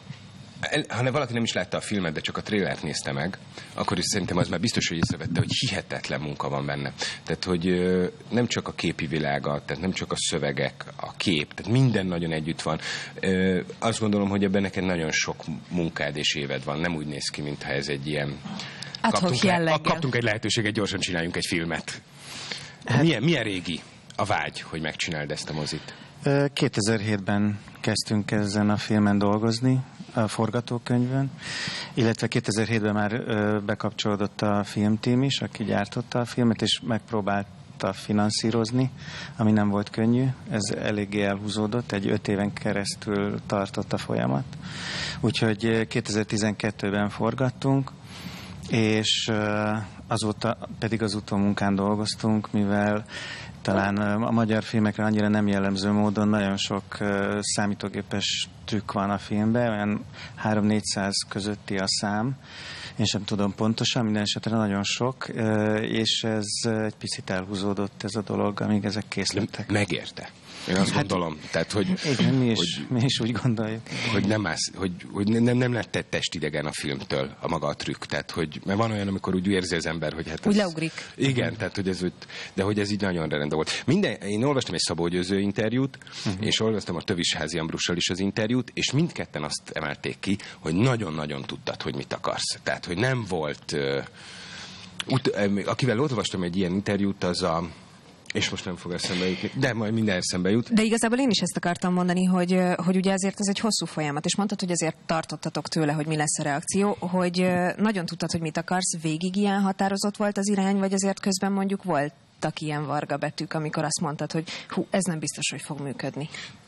Ha valaki nem is látta a filmet, de csak a trailert nézte meg, akkor is szerintem az már biztos, hogy észrevette, hogy hihetetlen munka van benne. Tehát, hogy nem csak a képi világa, tehát nem csak a szövegek, a kép, tehát minden nagyon együtt van. Azt gondolom, hogy ebben neked nagyon sok munkád és éved van. Nem úgy néz ki, mintha ez egy ilyen... Kaptunk, le, kaptunk egy lehetőséget, gyorsan csináljunk egy filmet. Hát, milyen, milyen régi a vágy, hogy megcsináld ezt a mozit? kétezer-hétben kezdtünk ezen a filmen dolgozni, a forgatókönyvön, illetve kétezer-hétben már bekapcsolódott a filmtím is, aki gyártotta a filmet, és megpróbálta finanszírozni, ami nem volt könnyű. Ez eléggé elhúzódott, egy öt éven keresztül tartott a folyamat. Úgyhogy kétezer-tizenkettőben forgattunk, és azóta pedig az utómunkán dolgoztunk, mivel talán a magyar filmekre annyira nem jellemző módon nagyon sok számítógépes trükk van a filmben, olyan három-négyszáz közötti a szám, én sem tudom pontosan, minden esetre nagyon sok, és ez egy picit elhúzódott ez a dolog, amíg ezek kész lettek. Megérte. Én azt hát, gondolom, tehát, hogy... Igen, mi is, hogy, mi is úgy gondoljuk. Hogy nem, ász, hogy, hogy nem, nem lett testidegen a filmtől a maga a trükk. Tehát, hogy, mert van olyan, amikor úgy érzi az ember, hogy hát... Úgy leugrik. Igen, tehát, hogy ez, de hogy ez így nagyon rendben volt. Minden, én olvastam egy Szabó Győző interjút, uh-huh. és olvastam a Tövisházi Ambrussal is az interjút, és mindketten azt emelték ki, hogy nagyon-nagyon tudtad, hogy mit akarsz. Tehát, hogy nem volt... Uh, ut, uh, akivel olvastam egy ilyen interjút, az a... És most nem fog eszembe jutni, de majd minden eszembe jut. De igazából én is ezt akartam mondani, hogy, hogy ugye azért ez egy hosszú folyamat, és mondtad, hogy azért tartottatok tőle, hogy mi lesz a reakció, hogy nagyon tudtad, hogy mit akarsz, végig ilyen határozott volt az irány, vagy azért közben mondjuk voltak ilyen varga betűk, amikor azt mondtad, hogy hú, ez nem biztos, hogy fog működni.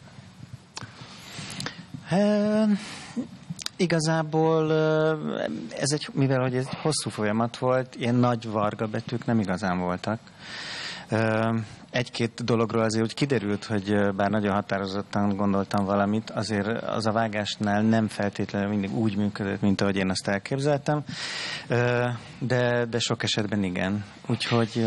He, igazából ez egy, mivel hogy ez egy hosszú folyamat volt, ilyen nagy varga betűk nem igazán voltak. Egy-két dologról azért úgy kiderült, hogy bár nagyon határozottan gondoltam valamit, azért az a vágásnál nem feltétlenül mindig úgy működött, mint ahogy én azt elképzeltem, de, de sok esetben igen. Úgyhogy...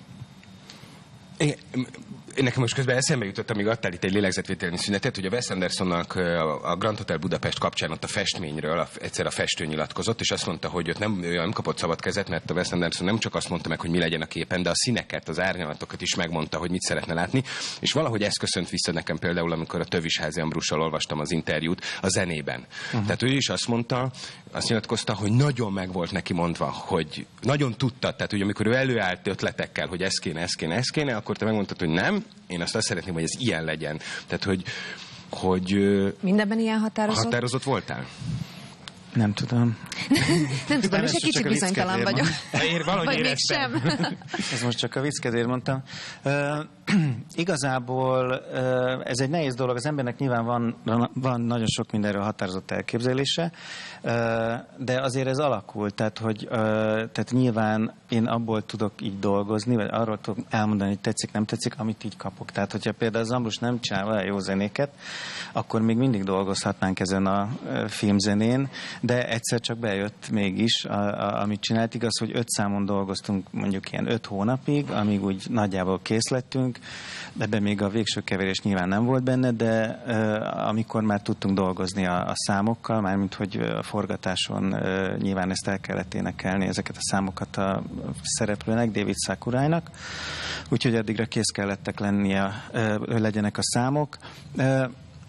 Igen. Nekem most közben eszembe jutott, amíg adtál itt egy lélegzetvételni szünetet, hogy a Wes Andersonnak a Grand Hotel Budapest kapcsán ott a festményről a, egyszer a festő nyilatkozott, és azt mondta, hogy ott nem, nem kapott szabad kezet, mert a Wes Anderson nem csak azt mondta meg, hogy mi legyen a képen, de a színeket, az árnyalatokat is megmondta, hogy mit szeretne látni. És valahogy ez köszönt vissza nekem például, amikor a Tövisházi Ambrussal olvastam az interjút a zenében. Uh-huh. Tehát ő is azt mondta, azt nyilatkozta, hogy nagyon meg volt neki mondva, hogy nagyon tudta, tehát hogy amikor ő előállt ötletekkel, hogy ez kéne, ez kéne, ez kéne, akkor te megmondtad, hogy nem, én azt, azt szeretném, hogy ez ilyen legyen. Tehát, hogy... hogy mindenben ilyen határozott? Határozott voltál? Nem tudom. Nem tudom, és egy kicsit bizonytalan vagyok. Ér, vagy mégsem. Ez most csak a vicckedvéért mondtam. Uh, igazából uh, ez egy nehéz dolog. Az embernek nyilván van, van nagyon sok mindenről határozott elképzelése, uh, de azért ez alakul. Tehát, hogy, uh, tehát nyilván én abból tudok így dolgozni, vagy arról tudok elmondani, hogy tetszik, nem tetszik, amit így kapok. Tehát, hogyha például az Ambrus nem csinál olyan jó zenéket, akkor még mindig dolgozhatnánk ezen a filmzenén, de egyszer csak bejött mégis, a, a, amit csinált. Igaz, hogy öt számon dolgoztunk mondjuk ilyen öt hónapig, amíg úgy nagyjából kész lettünk, de ebben még a végső keverés nyilván nem volt benne, de uh, amikor már tudtunk dolgozni a, a számokkal, mármint hogy a forgatáson uh, nyilván ezt el kellett énekelni, ezeket a számokat a szereplőnek, David Sakurainak, úgyhogy addigra kész kellettek lennie, uh, legyenek a számok. Uh,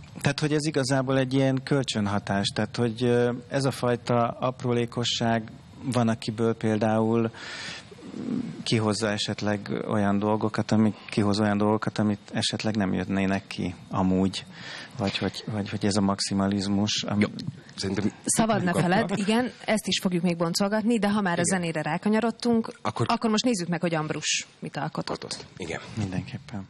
Tehát, hogy ez igazából egy ilyen kölcsönhatás, tehát, hogy ez a fajta aprólékosság van, akiből például kihozza esetleg olyan dolgokat, amik kihoz olyan dolgokat, amit esetleg nem jönnének ki amúgy, vagy hogy, vagy, hogy ez a maximalizmus. Ami... Szerintem... Szabad ne feled, igen, ezt is fogjuk még boncolgatni, de ha már igen. a zenére rákanyarodtunk, akkor... akkor most nézzük meg, hogy Ambrus mit alkotott. Alkotott. Igen. Mindenképpen.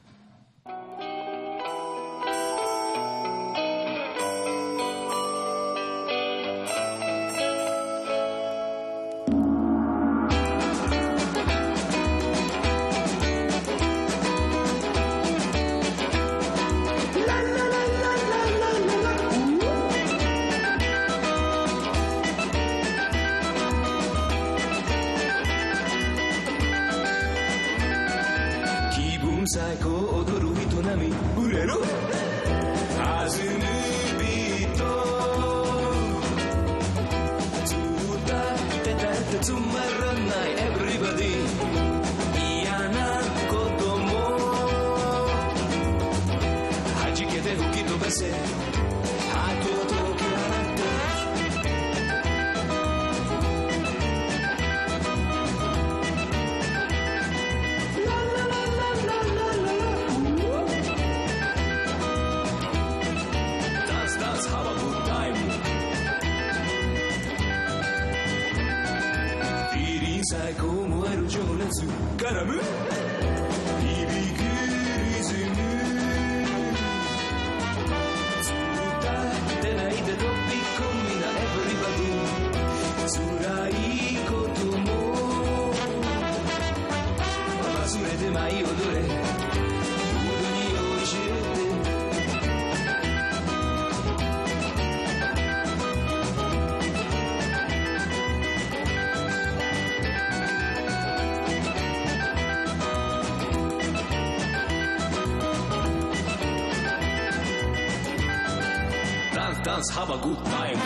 Have a good time.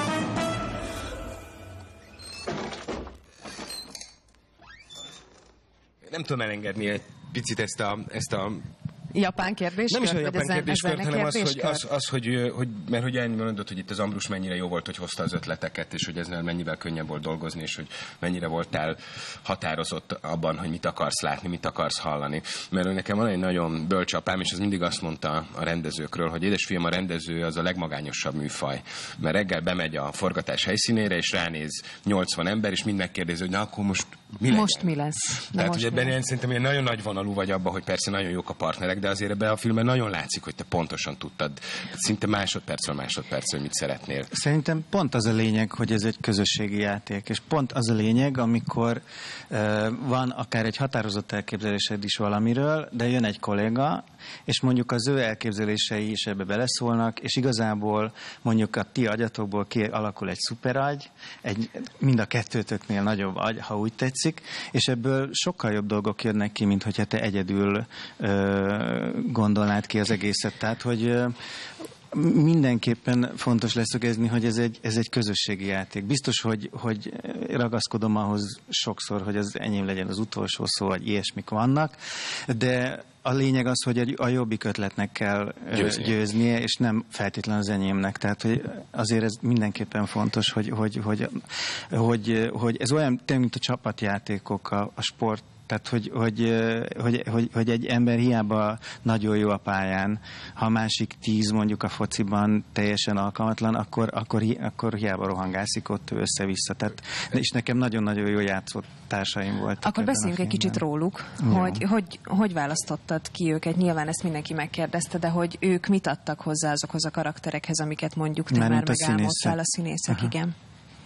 Nem tudom elengedni egy picit ezt a, ezt a japán kérdéskört? Nem is a japán kérdéskört, hanem az, hogy, az, az hogy, hogy, mert hogy elmondod, hogy itt az Ambrus mennyire jó volt, hogy hozta az ötleteket, és hogy ezzel mennyivel könnyebb volt dolgozni, és hogy mennyire voltál határozott abban, hogy mit akarsz látni, mit akarsz hallani. Mert nekem van egy nagyon bölcs apám, és az mindig azt mondta a rendezőkről, hogy édesfiam, a rendező az a legmagányosabb műfaj. Mert reggel bemegy a forgatás helyszínére, és ránéz nyolcvan ember, és mind megkérdezi, hogy na akkor most mi legyen? Most mi lesz? Na Tehát ugye ebben szerintem ilyen nagyon nagy vonalú vagy abban, hogy persze nagyon jók a partnerek, de azért ebben a filmben nagyon látszik, hogy te pontosan tudtad, szinte másodpercről másodpercről, hogy mit szeretnél. Szerintem pont az a lényeg, hogy ez egy közösségi játék, és pont az a lényeg, amikor uh, van akár egy határozott elképzelésed is valamiről, de jön egy kolléga, és mondjuk az ő elképzelései is ebbe beleszólnak, és igazából mondjuk a ti agyatokból kialakul egy szuperagy, egy, mind a kettőtöknél nagyobb agy, ha úgy tetszik, és ebből sokkal jobb dolgok jönnek ki, mint hogyha te egyedül ö, gondolnád ki az egészet. Tehát, hogy ö, mindenképpen fontos leszögezni, hogy ez egy, ez egy közösségi játék. Biztos, hogy, hogy ragaszkodom ahhoz sokszor, hogy az enyém legyen az utolsó szó, vagy ilyesmik vannak, de a lényeg az, hogy a jobbik ötletnek kell Győzni. győznie, és nem feltétlenül az enyémnek. Tehát, hogy azért ez mindenképpen fontos, hogy, hogy, hogy, hogy, hogy ez olyan, mint a csapatjátékok, a, a sport, tehát, hogy, hogy, hogy, hogy, hogy egy ember hiába nagyon jó a pályán, ha a másik tíz mondjuk a fociban teljesen alkalmatlan, akkor, akkor, akkor hiába rohangászik ott össze-vissza. Tehát, és nekem nagyon-nagyon jó játszott társaim voltak. Akkor beszéljünk egy kicsit róluk, hogy, hogy hogy választottad ki őket. Nyilván ezt mindenki megkérdezte, de hogy ők mit adtak hozzá azokhoz a karakterekhez, amiket mondjuk te Mert már megálmodtál, a színészek, Aha. igen.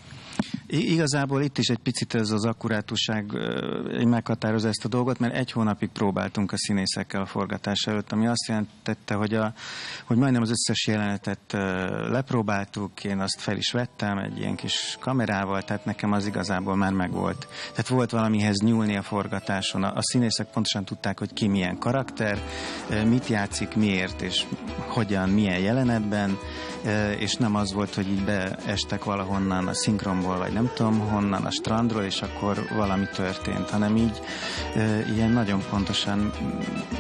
Igazából itt is egy picit ez az akkurátusság meghatározza ezt a dolgot, mert egy hónapig próbáltunk a színészekkel a forgatás előtt, ami azt jelentette, hogy, a, hogy majdnem az összes jelenetet lepróbáltuk, én azt fel is vettem egy ilyen kis kamerával, tehát nekem az igazából már megvolt. Tehát volt valamihez nyúlni a forgatáson. A, a színészek pontosan tudták, hogy ki milyen karakter, mit játszik, miért, és hogyan, milyen jelenetben, és nem az volt, hogy így beestek valahonnan a szinkronból, vagy nem tudom honnan, a strandról, és akkor valami történt, hanem így ilyen nagyon pontosan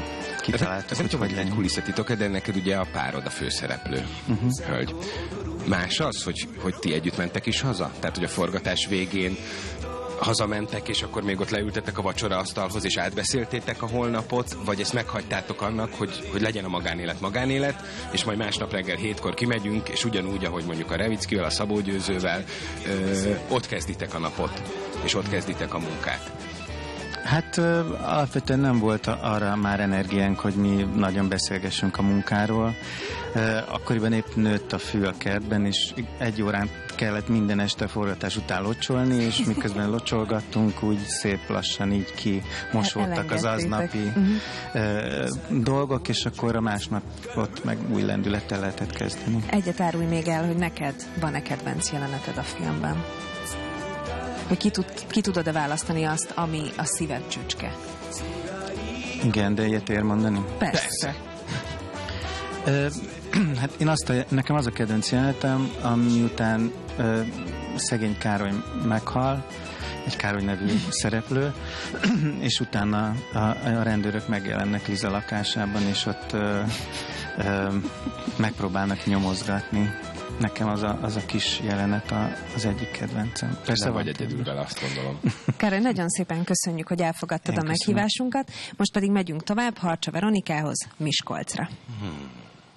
kitaláltuk, hogy hogy legyen. Kulisszatitok, de neked ugye a párod a főszereplő, uh-huh. hölgy. Más az, hogy, hogy ti együtt mentek is haza? Tehát, hogy a forgatás végén hazamentek, és akkor még ott leültetek a vacsoraasztalhoz, és átbeszéltétek a holnapot, vagy ezt meghagytátok annak, hogy, hogy legyen a magánélet magánélet, és majd másnap reggel hétkor kimegyünk, és ugyanúgy, ahogy mondjuk a Revickivel, a Szabó Győzővel, ö, ott kezditek a napot, és ott kezditek a munkát. Hát alapvetően nem volt arra már energiánk, hogy mi nagyon beszélgessünk a munkáról. Akkoriban épp nőtt a fű a kertben, és egy órán kellett minden este forgatás után locsolni, és miközben locsolgattunk, úgy szép lassan így kimosoltak az aznapi uh-huh. dolgok, és akkor a másnap ott meg új lendülettel lehetett kezdeni. Egyet árulj még el, hogy neked van-e kedvenc jeleneted a filmben? Hogy ki, tud, ki tudod-e választani azt, ami a szíved csücske? Igen, de ilyet ér mondani? Persze. Ö, hát én azt a, nekem az a kedvenc jelenetem, amiután ö, szegény Károly meghal, egy Károly nevű szereplő, és utána a, a rendőrök megjelennek Liza lakásában, és ott ö, ö, megpróbálnak nyomozgatni. Nekem az a, az a kis jelenet a, az egyik kedvencem. Persze vagy egyedül vele, azt gondolom. Károly, nagyon szépen köszönjük, hogy elfogadtad Én a köszönöm. meghívásunkat. Most pedig megyünk tovább Harcsa Veronikához, Miskolcra. Hmm.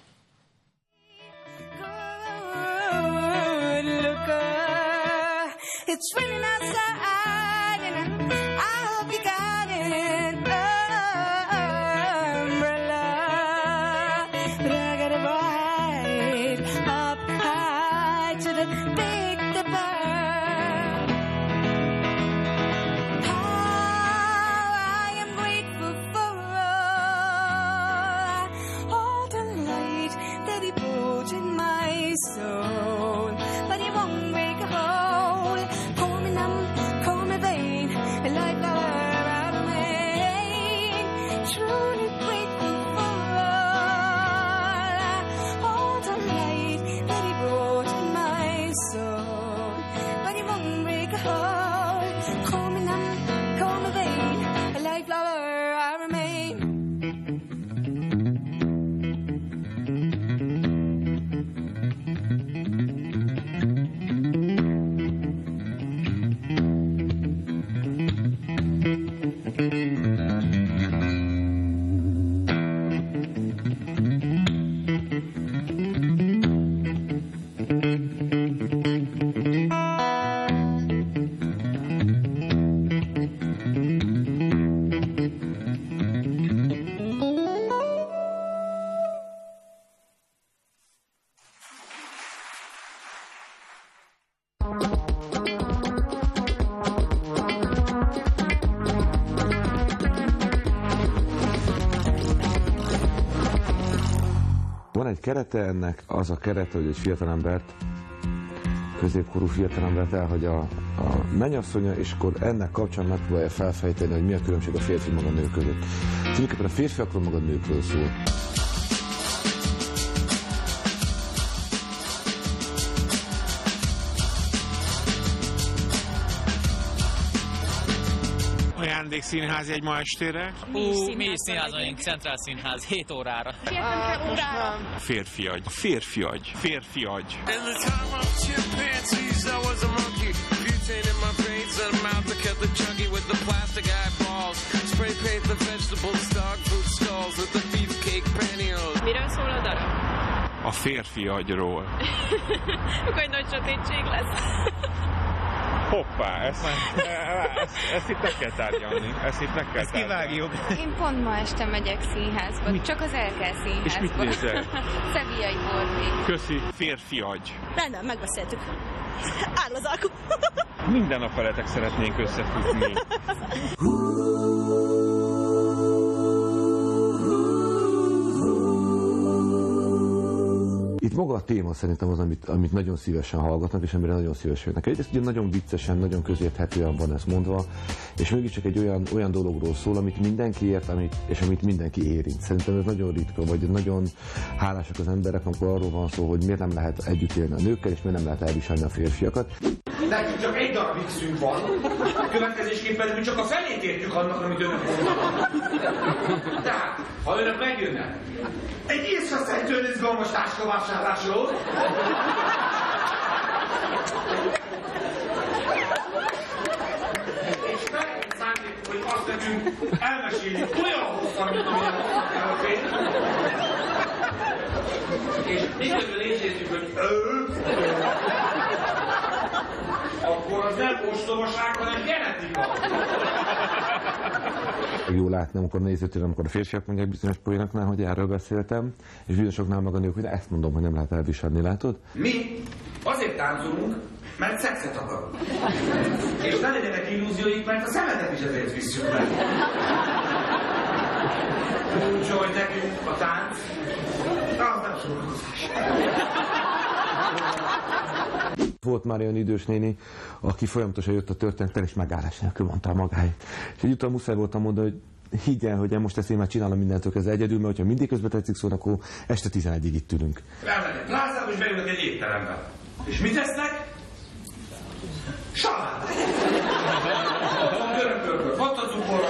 It's raining outside and I hope you got an umbrella, but I gotta ride up high to the big dipper. How I am grateful for all, all the light that he brought in my soul, but he won't break a hole. Call me numb, call me vain, like flower I remain. Truly grateful for all, all the light that he brought in my soul, but he won't break a hole. Call me numb, call me vain, like flower I remain. Van egy kerete ennek, az a kerete, hogy egy fiatalembert, középkorú fiatalembert elhagy a, a mennyasszonya, és akkor ennek kapcsán megpróbálja felfejteni, hogy mi a különbség a férfi meg a nő között. Tulajdonképpen a férfiakról meg a nőkről szól. Színház egy ma estére. Hú, mi is színház vagyunk, Centrál Színház, hét órára. Férfi agy, férfi agy, férfi agy. Miről szól a darab? A férfi agyról. Akkor egy nagy sötétség lesz. Hoppá, ezt, ezt, ezt itt meg kell tárgyalni. Ezt itt meg kell ezt kivágjuk. Én pont ma este megyek színházba. Mi? Csak az Elkel színházba. És mit nézel? Sevillai Borvé. Köszi, férfi agy. Rendben, megbeszéltük. Áll az alku. Minden nap veletek szeretnénk összefutni. Itt maga a téma szerintem az, amit, amit nagyon szívesen hallgatnak, és amire nagyon szívesen jönnek. Egyrészt ugye nagyon viccesen, nagyon közérthetően van ez mondva, és mégiscsak egy olyan, olyan dologról szól, amit mindenki ért, amit, és amit mindenki érint. Szerintem ez nagyon ritka, vagy nagyon hálásak az emberek, amikor arról van szó, hogy miért nem lehet együtt élni a nőkkel, és miért nem lehet elviselni a férfiakat. Nekünk csak egy darab X-ünk van, következésképpen mi csak a felét értjük annak, amit önök mondanak. Tehát, ha önök megjönnek, egy észreszentően izgalmas táskavásárlásról, és meg szándékunk, hogy azt nekünk elmeséljük olyan hosszan, mint amilyen hosszan kell a fény, és miközben észrezzük, hogy ő, akkor az nem ostobaság, hanem genetika. Jó látni, amikor nézőtől, amikor a férfiak mondják bizonyos poénoknál, hogy erről beszéltem, és bizonyosoknál meg a nők, hogy ezt mondom, hogy nem lehet elviselni, látod? Mi azért táncolunk, mert szexet akarunk. És ne legyenek illúzióik, mert a szemetet is ezért visszük meg. Úgyhogy nekünk a tánc, az nem szórakozás. Volt már olyan idős néni, aki folyamatosan jött a történettel, és megállás nélkül mondta magáit. És egy utal muszáj voltam mondani, hogy higgy el, hogy most ezt én már csinálom mindentől kezdve egyedül, mert hogyha mindig közben tetszik szóra, akkor este tizenegyig itt ülünk. Elmegyek Lázába, és beülök egy étterembe. És mit esznek? Salát! Ott van görögörgök, vattacukorra.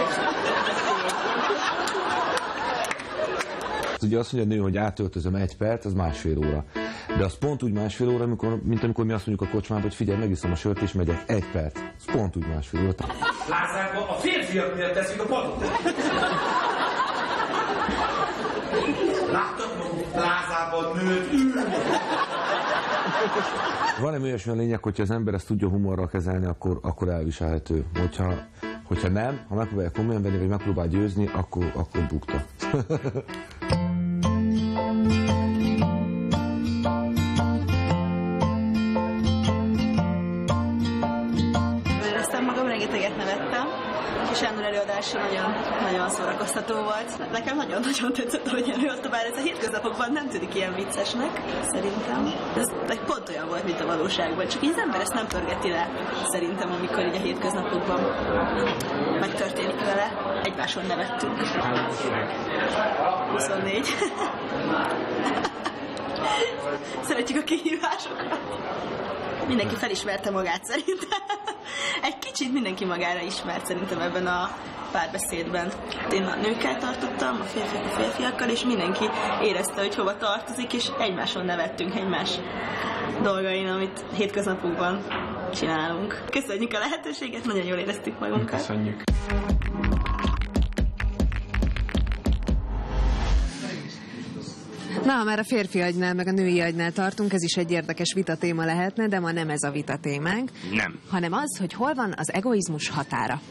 Ugye azt mondja a nő, hogy átöltözöm egy perc, az másfél óra. De az pont úgy másfél óra, amikor, mint amikor mi azt mondjuk a kocsmába, hogy figyelj, megiszom a sört és megyek egy perc. Ez pont úgy másfél óra. Lázárban a férfiak miatt teszik a padot. Láttad maguk Lázárban nőt ül? Van-e olyasmi a lényeg, hogyha az ember ezt tudja humorral kezelni, akkor, akkor elviselhető. Hogyha, hogyha nem, ha megpróbálja komolyan venni, vagy megpróbál győzni, akkor, akkor bukta. Aztán magam rengeteget nevettem, és Sándor előadása nagyon, nagyon szórakoztató volt. Nekem nagyon-nagyon tetszett, hogy előadta, bár ez a hétköznapokban nem tűnik ilyen viccesnek, szerintem. Ez pont olyan volt, mint a valóságban, csak így az ember ezt nem pörgeti le, szerintem, amikor így a hétköznapokban megtörténik vele. Egymáson nevettünk. huszonnégy. Szeretjük a kihívásokat. Mindenki felismerte magát szerintem. Egy kicsit mindenki magára ismert szerintem ebben a párbeszédben. Én a nőkkel tartottam, a férfiak a férfiakkal, és mindenki érezte, hogy hova tartozik, és egymáson nevettünk egymás dolgain, amit hétköznapokban csinálunk. Köszönjük a lehetőséget, nagyon jól éreztük magunkat. Köszönjük. Na, ha már a férfi agynál, meg a női agynál tartunk, ez is egy érdekes vitatéma lehetne, de ma nem ez a vitatémánk. Nem. Hanem az, hogy hol van az egoizmus határa.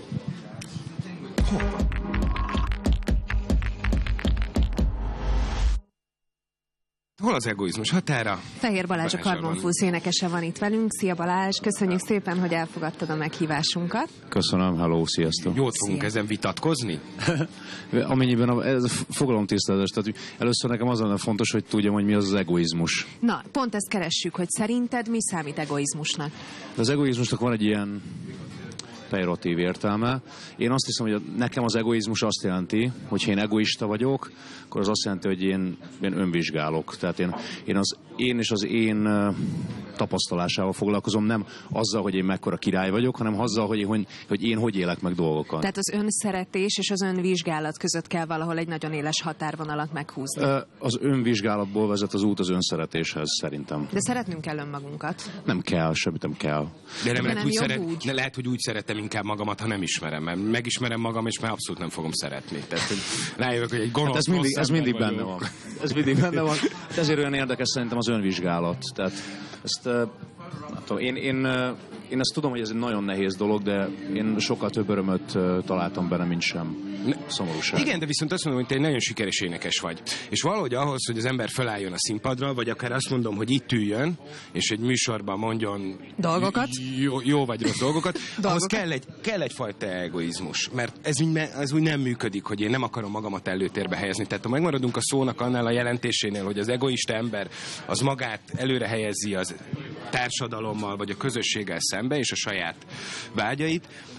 Hol az egoizmus határa? Fehér Balázs, a Karbonfúsz énekese van itt velünk. Szia Balázs, köszönjük szépen, hogy elfogadtad a meghívásunkat. Köszönöm, hello, sziasztok. Jót fogunk ezen vitatkozni? Amennyiben a, ez a fogalomtisztázás, tehát először nekem az lenne fontos, hogy tudjam, hogy mi az az egoizmus. Na, pont ezt keressük, hogy szerinted mi számít egoizmusnak? De az egoizmusnak van egy ilyen pejoratív értelme. Én azt hiszem, hogy nekem az egoizmus azt jelenti, hogy ha én egoista vagyok, akkor az azt jelenti, hogy én, én önvizsgálok. Tehát én, én, az, én és az én tapasztalásával foglalkozom, nem azzal, hogy én mekkora király vagyok, hanem azzal, hogy én hogy, hogy, én hogy élek meg dolgokat. Tehát az önszeretés és az önvizsgálat között kell valahol egy nagyon éles határvonalat meghúzni. Az önvizsgálatból vezet az út az önszeretéshez, szerintem. De szeretnünk kell önmagunkat. Nem kell, semmit nem kell. De nem, lehet, úgy szeret, úgy. De lehet, hogy úgy szeretem inkább magamat, ha nem ismerem, mert megismerem magam, és már abszolút nem fogom szeretni. Tehát, hogy rájövök, hogy egy gonosz, hát ez mindig, ez mindig benne van. Ez mindig benne van. Ezért olyan érdekes szerintem az önvizsgálat. Tehát ezt, nem tudom, én, én, én ezt tudom, hogy ez egy nagyon nehéz dolog, de én sokkal több örömöt találtam benne, mint sem szomorúság. Igen, de viszont azt mondom, hogy te egy nagyon sikeres énekes vagy. És valahogy ahhoz, hogy az ember felálljon a színpadra, vagy akár azt mondom, hogy itt üljön, és egy műsorban mondjon dolgokat, jó, jó vagy rossz dolgokat, dolgokat. Ahhoz kell, egy, kell egyfajta egoizmus. Mert ez úgy, ez úgy nem működik, hogy én nem akarom magamat előtérbe helyezni. Tehát ha megmaradunk a szónak annál a jelentésénél, hogy az egoista ember az magát előre helyezi az társadalommal, vagy a közösséggel szembe, és a saját vágyait,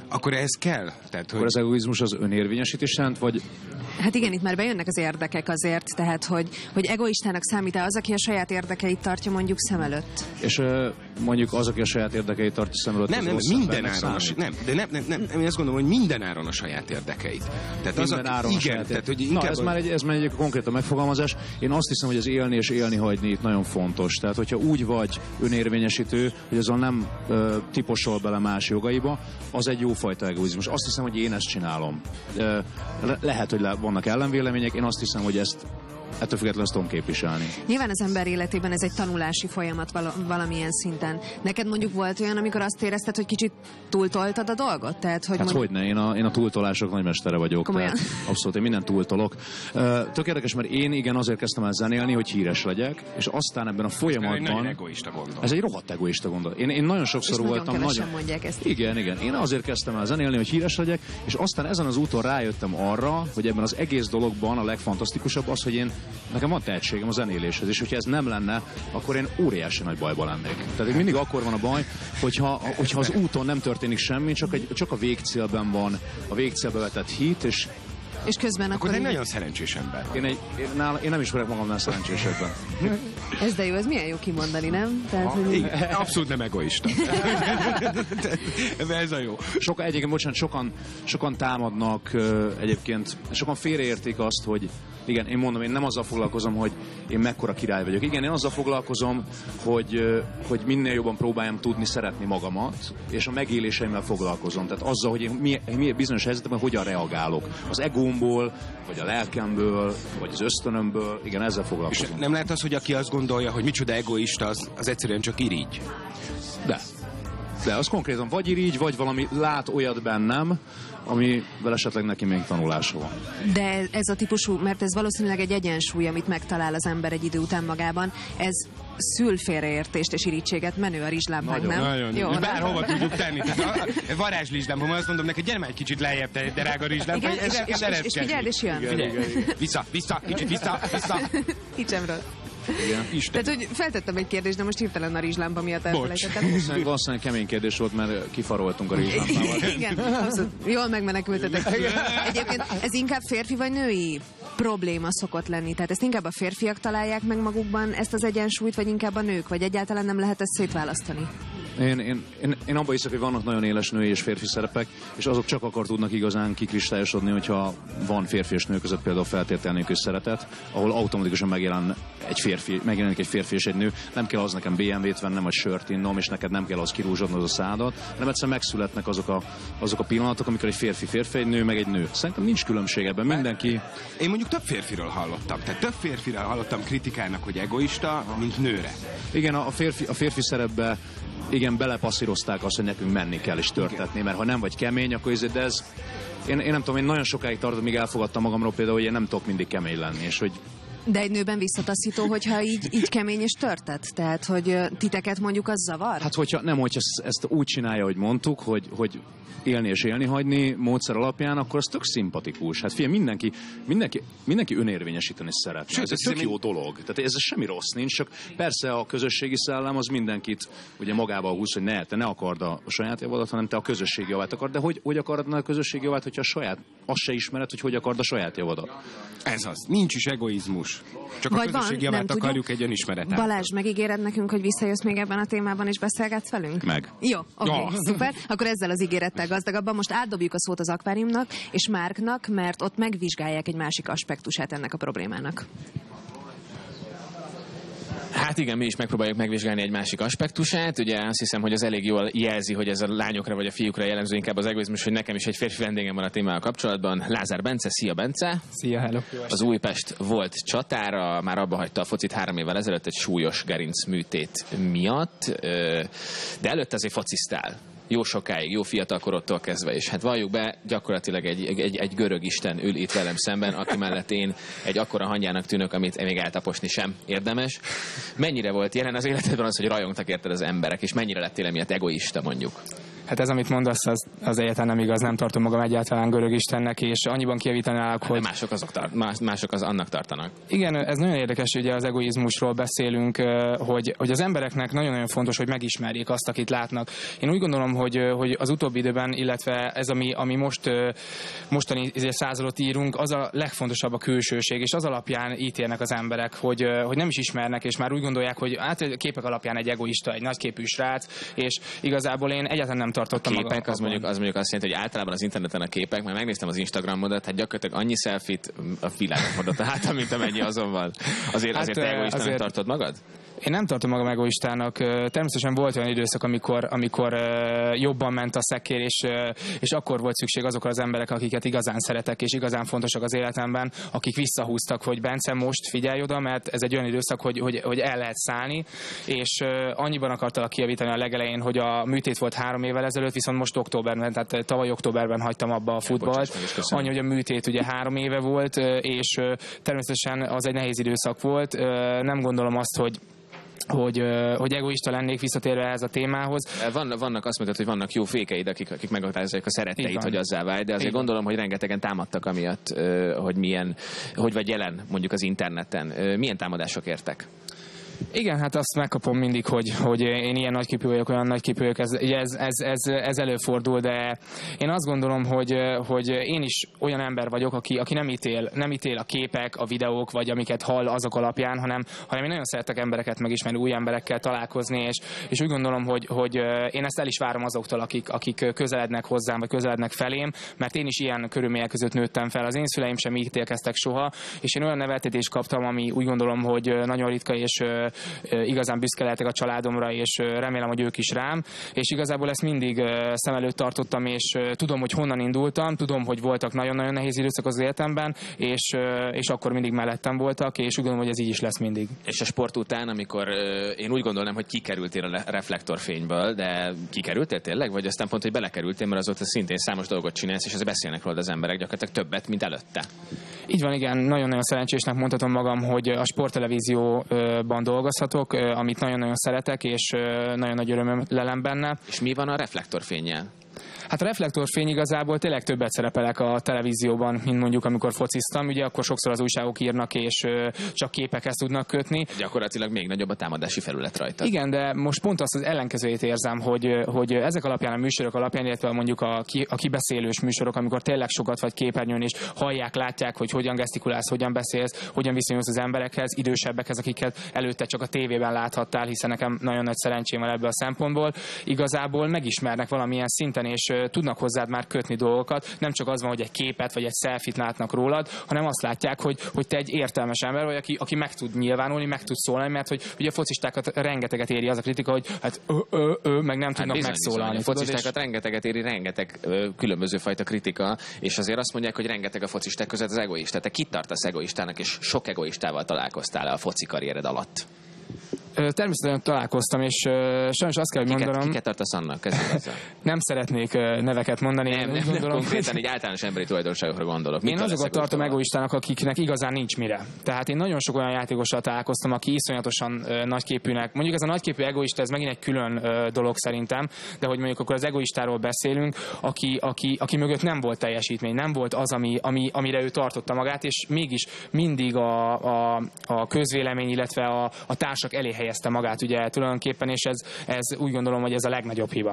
akkor ez kell? Tehát, akkor hogy... az egoizmus az önérvényesítés jelent, vagy... Hát igen, itt már bejönnek az érdekek azért, tehát hogy, hogy egoistának számít-e az, aki a saját érdekeit tartja mondjuk szem előtt? És uh, mondjuk az, aki a saját érdekeit tartja szem előtt... Nem, nem, minden áron, a, nem, de nem, nem, nem, nem, én azt gondolom, hogy minden áron a saját érdekeit. Tehát minden az, áron igen, a saját tehát, hogy Na, ez, már egy, ez már egy konkrét a megfogalmazás. Én azt hiszem, hogy az élni és élni hagyni itt nagyon fontos. Tehát, hogyha úgy vagy önérvényesítő, hogy azon nem uh, tiposol bele más jogaiba, az egy jófajta egoizmus. Azt hiszem, hogy én ezt csinálom. Uh, le- lehet, hogy le- vannak ellenvélemények, én azt hiszem, hogy ezt ettől függetlenül azt tudom képviselni. Nyilván az ember életében ez egy tanulási folyamat val- valamilyen szinten. Neked mondjuk volt olyan, amikor azt érezted, hogy kicsit túltoltad a dolgot? Tehát, hogy Hát mondjuk... hogyne, én a, én a túltolások nagymestere vagyok. Komolyan? Tehát abszolút, én minden túltolok. Uh, tök érdekes, mert én igen azért kezdtem el zenélni, hogy híres legyek, és aztán ebben a folyamatban... Ez egoista gondolat. Ez egy rohadt egoista gondolat. Én, én nagyon sokszor és voltam... nagyon nagyon mondják ezt. Igen, igen. Én azért kezdtem el zenélni, hogy híres legyek, és aztán ezen az úton rájöttem arra, hogy ebben az egész dologban a legfantasztikusabb az, hogy én nekem van tehetségem a zenéléshez, és hogyha ez nem lenne, akkor én óriási nagy bajban lennék. Tehát mindig akkor van a baj, hogyha, hogyha az úton nem történik semmi, csak, egy, csak a végcélben van, a végcélbe vetett hit, és És közben akkor akkor... egy nagyon szerencsés ember. Én, egy, én, nála, én nem ismerek magamnál szerencsésebben. Ez de jó, ez milyen jó kimondani, nem? Tehát, hogy... Igen, abszolút nem egoista. Ez a jó. Sokan, egyébként, bocsánat, sokan, sokan támadnak uh, egyébként, sokan félreértik azt, hogy igen, én mondom, én nem azzal foglalkozom, hogy én mekkora király vagyok. Igen, én azzal foglalkozom, hogy, uh, hogy minél jobban próbáljam tudni szeretni magamat, és a megéléseimmel foglalkozom. Tehát azzal, hogy én mi, mi bizonyos helyzetekben hogyan reagálok. Az egómból, vagy a lelkemből, vagy az ösztönömből, igen, ezzel foglalkozom. És nem lehet az, hogy aki azt gondolja, hogy micsoda egoista, az, az egyszerűen csak irigy? De. De az konkrétan vagy irigy, vagy valami lát olyat bennem, amivel esetleg neki még tanulása van. De ez a típusú, mert ez valószínűleg egy egyensúly, amit megtalál az ember egy idő után magában, ez szül félreértést és irítséget, menő a rizsláb, nem? Nagyon, jó. és bárhova tudjuk tenni. Tehát a varázsrizslámban azt mondom neki, gyere már egy kicsit lejjebb, te drága rizsláb. Igen, és, és, és, és figyeld, és jön. Igen, igen, igen. Vissza, vissza, kicsit vissza, vissza. Kicsemről. Igen. Tehát, hogy feltettem egy kérdést, de most hirtelen a rizslámba miatt elfelejtettem. Bocs. Valószínűleg kemény kérdés volt, mert kifaroltunk a rizslámpával. Igen, abszolút. Jól megmenekültetek. Egyébként ez inkább férfi vagy női probléma szokott lenni? Tehát ezt inkább a férfiak találják meg magukban, ezt az egyensúlyt, vagy inkább a nők? Vagy egyáltalán nem lehet ezt szétválasztani? Én, én, én, én abban hiszek, hogy vannak nagyon éles női és férfi szerepek, és azok csak akkor tudnak igazán kikristályosodni, hogyha van férfi és nő között például feltétel nélkül szeretet, ahol automatikusan megjelen egy férfi, megjelenik egy férfi és egy nő. Nem kell az nekem bé em vét vennem, vagy sört innom, és neked nem kell az kirúzsodnod a szádat, hanem egyszerűen megszületnek azok a, azok a pillanatok, amikor egy férfi férfi, egy nő meg egy nő. Szerintem nincs különbség ebben. Mindenki... Én mondjuk több férfiről hallottam. Tehát több férfiről hallottam kritikának, hogy egoista, mint nőre. Igen, a férfi, a férfi szerepbe igen, belepasszírozták azt, hogy nekünk menni kell és törtetni, mert ha nem vagy kemény, akkor ez, de ez... Én, én nem tudom, én nagyon sokáig tartott, míg elfogadtam magamról például, hogy én nem tudok mindig kemény lenni, és hogy... De egy nőben visszataszító, hogyha így, így kemény és törtet? Tehát, hogy titeket mondjuk az zavar? Hát, hogyha nem, hogyha ezt úgy csinálja, hogy mondtuk, hogy, hogy élni és élni hagyni módszer alapján, akkor az tök szimpatikus. Hát figyelj, mindenki, mindenki, mindenki önérvényesíteni szeretne. Sőt, ez egy tök jó dolog. Tehát ez semmi rossz nincs, csak persze a közösségi szellem az mindenkit ugye magába húz, hogy ne, te ne akard a saját javadat, hanem te a közösségi javát akard. De hogy, hogy akarod a közösségi javát, hogyha a saját, azt se ismered, hogy hogy akard a saját javadat? Ez az. Nincs is egoizmus. Csak Vagy a közösségi van, javát akarjuk tudjuk. egy önismeretet. Balázs, megígéred nekünk, hogy visszajössz még ebben a témában, és beszélgetsz velünk? Meg. Jó, oké, okay, Ja. szuper. Akkor ezzel az ígérettel gazdagabban most átdobjuk a szót az akváriumnak és Márknak, mert ott megvizsgálják egy másik aspektusát ennek a problémának. Hát igen, mi is megpróbáljuk megvizsgálni egy másik aspektusát. Ugye azt hiszem, hogy az elég jól jelzi, hogy ez a lányokra vagy a fiúkra jellemző inkább az egoizmus, hogy nekem is egy férfi vendégem van a témával kapcsolatban. Lázár Bence, szia Bence! Szia, hello! Az Újpest volt csatára, már abba hagyta a focit három évvel ezelőtt egy súlyos gerincműtét miatt, de előtte azért focisztál. Jó sokáig, jó fiatalkorodtól kezdve, és hát valljuk be, gyakorlatilag egy, egy, egy görög isten ül itt velem szemben, aki mellett én egy akkora hangyának tűnök, amit még eltaposni sem érdemes. Mennyire volt jelen az életedben az, hogy rajongtak érted az emberek, és mennyire lettél emiatt egoista mondjuk? Hát ez, amit mondasz, az, az egyáltalán nem igaz, nem tartom magam egyáltalán görög istennek, és annyiban kijavítanálak, hogy... Mások, azok tart, más, mások az annak tartanak. Igen, ez nagyon érdekes, ugye az egoizmusról beszélünk, hogy, hogy az embereknek nagyon-nagyon fontos, hogy megismerjék azt, akit látnak. Én úgy gondolom, hogy, hogy az utóbbi időben, illetve ez, ami, ami most mostani századot írunk, az a legfontosabb a külsőség, és az alapján ítélnek az emberek, hogy, hogy nem is ismernek, és már úgy gondolják, hogy hát képek alapján egy egoista, egy nagyképű srác, és igazából én egyáltalán nem tartottam magam. A képek, az mondjuk, az mondjuk azt jelenti, hogy általában az interneten a képek, mert megnéztem az Instagramodat, hát gyakorlatilag annyi selfie-t a világon adott a hátam, mint amennyi azon van. Azért, hát, azért te egoistának azért... tartod magad? Én nem tartom magam egoistának. Természetesen volt olyan időszak, amikor, amikor jobban ment a szekér, és, és akkor volt szükség azokra az emberek, akiket igazán szeretek, és igazán fontosak az életemben, akik visszahúztak, hogy Bence, most figyelj oda, mert ez egy olyan időszak, hogy, hogy, hogy el lehet szállni, és annyiban akartalak kijavítani a legelején, hogy a műtét volt három évvel ezelőtt, viszont most októberben, tehát tavaly októberben hagytam abba a futballt. Annyi, hogy a műtét ugye három éve volt, és természetesen az egy nehéz időszak volt. Nem gondolom azt, hogy Hogy, hogy egoista lennék, visszatérve ehhez a témához. Van, vannak, azt mondtad, hogy vannak jó fékeid, akik, akik meghatározzák a szeretteit, hogy azzá válj, de azért gondolom, hogy rengetegen támadtak amiatt, hogy milyen, hogy vagy jelen mondjuk az interneten. Milyen támadások értek? Igen, hát azt megkapom mindig, hogy, hogy én ilyen nagyképű vagyok, olyan nagyképű vagyok, ez, ez, ez, ez, ez előfordul, de én azt gondolom, hogy, hogy én is olyan ember vagyok, aki, aki nem, ítél, nem ítél a képek, a videók, vagy amiket hall azok alapján, hanem, hanem én nagyon szeretek embereket megismerni, új emberekkel találkozni, és, és úgy gondolom, hogy, hogy én ezt el is várom azoktól, akik, akik közelednek hozzám, vagy közelednek felém, mert én is ilyen körülmények között nőttem fel. Az én szüleim sem ítélkeztek soha, és én olyan neveltetést kaptam, ami úgy gondolom, hogy nagyon ritka, és igazán büszke lehetek a családomra, és remélem, hogy ők is rám, és igazából ezt mindig szem előtt tartottam, és tudom, hogy honnan indultam, tudom, hogy voltak nagyon-nagyon nehéz időszak az életemben, és, és akkor mindig mellettem voltak, és úgy gondolom, hogy ez így is lesz mindig. És a sport után, amikor én úgy gondolom, hogy kikerültél a reflektorfényből, de kikerültél tényleg, vagy aztán pont, hogy belekerültél, mert azóta szintén számos dolgot csinálsz, és azért beszélnek róla az emberek gyakorlatilag többet, mint előtte. Így van, igen, nagyon-nagyon szerencsésnek mondhatom magam, hogy a sporttelevízióban dolgozhatok, amit nagyon-nagyon szeretek, és nagyon nagy örömöm lelem benne. És mi van a reflektorfénnyel? Hát a reflektorfény igazából tényleg többet szerepelek a televízióban, mint mondjuk amikor fociztam. Ugye akkor sokszor az újságok írnak, és csak képekhez tudnak kötni. Gyakorlatilag még nagyobb a támadási felület rajta. Igen, de most pont azt az ellenkezőjét érzem, hogy, hogy ezek alapján, a műsorok alapján, illetve mondjuk a, ki, a kibeszélős műsorok, amikor tényleg sokat vagy képernyőn, és hallják, látják, hogy hogyan gesztikulálsz, hogyan beszélsz, hogyan viszonyulsz az emberekhez, idősebbekhez, akiket előtte csak a tévében láthattál, hiszen nekem nagyon nagy szerencsém van ebből a szempontból. Igazából megismernek valamilyen szinten, és tudnak hozzád már kötni dolgokat. Nem csak az van, hogy egy képet vagy egy selfit látnak rólad, hanem azt látják, hogy, hogy te egy értelmes ember vagy, aki, aki meg tud nyilvánulni, meg tud szólni, mert hogy ugye a focistákat rengeteget éri az a kritika, hogy hát ö, ö, ö, meg nem tudnak hát bizony, megszólalni. Bizony, a focistákat és... rengeteget éri, rengeteg ö, különböző fajta kritika, és azért azt mondják, hogy rengeteg a focisták között az egoista. Te kit tartasz egoistának, és sok egoistával találkoztál a foci karriered alatt? Természetesen találkoztam, és uh, sajnos azt kell, hogy kiket, mondanom... Kiket tartasz annak? Nem szeretnék uh, neveket mondani. Nem, nem, gondolom, nem konkrétan, egy általános emberi tulajdonságokra gondolok. Mit én azokat tartom egoistának, akiknek igazán nincs mire. Tehát én nagyon sok olyan játékossal találkoztam, aki iszonyatosan uh, nagyképűnek. Mondjuk ez a nagyképű egoista, ez megint egy külön uh, dolog szerintem, de hogy mondjuk akkor az egoistáról beszélünk, aki, aki, aki mögött nem volt teljesítmény, nem volt az, ami, ami, amire ő tartotta magát, és mégis mindig a, a, a közvélemény, illetve a, a társak elé helyezte magát ugye tulajdonképpen, és ez, ez úgy gondolom, hogy ez a legnagyobb hiba.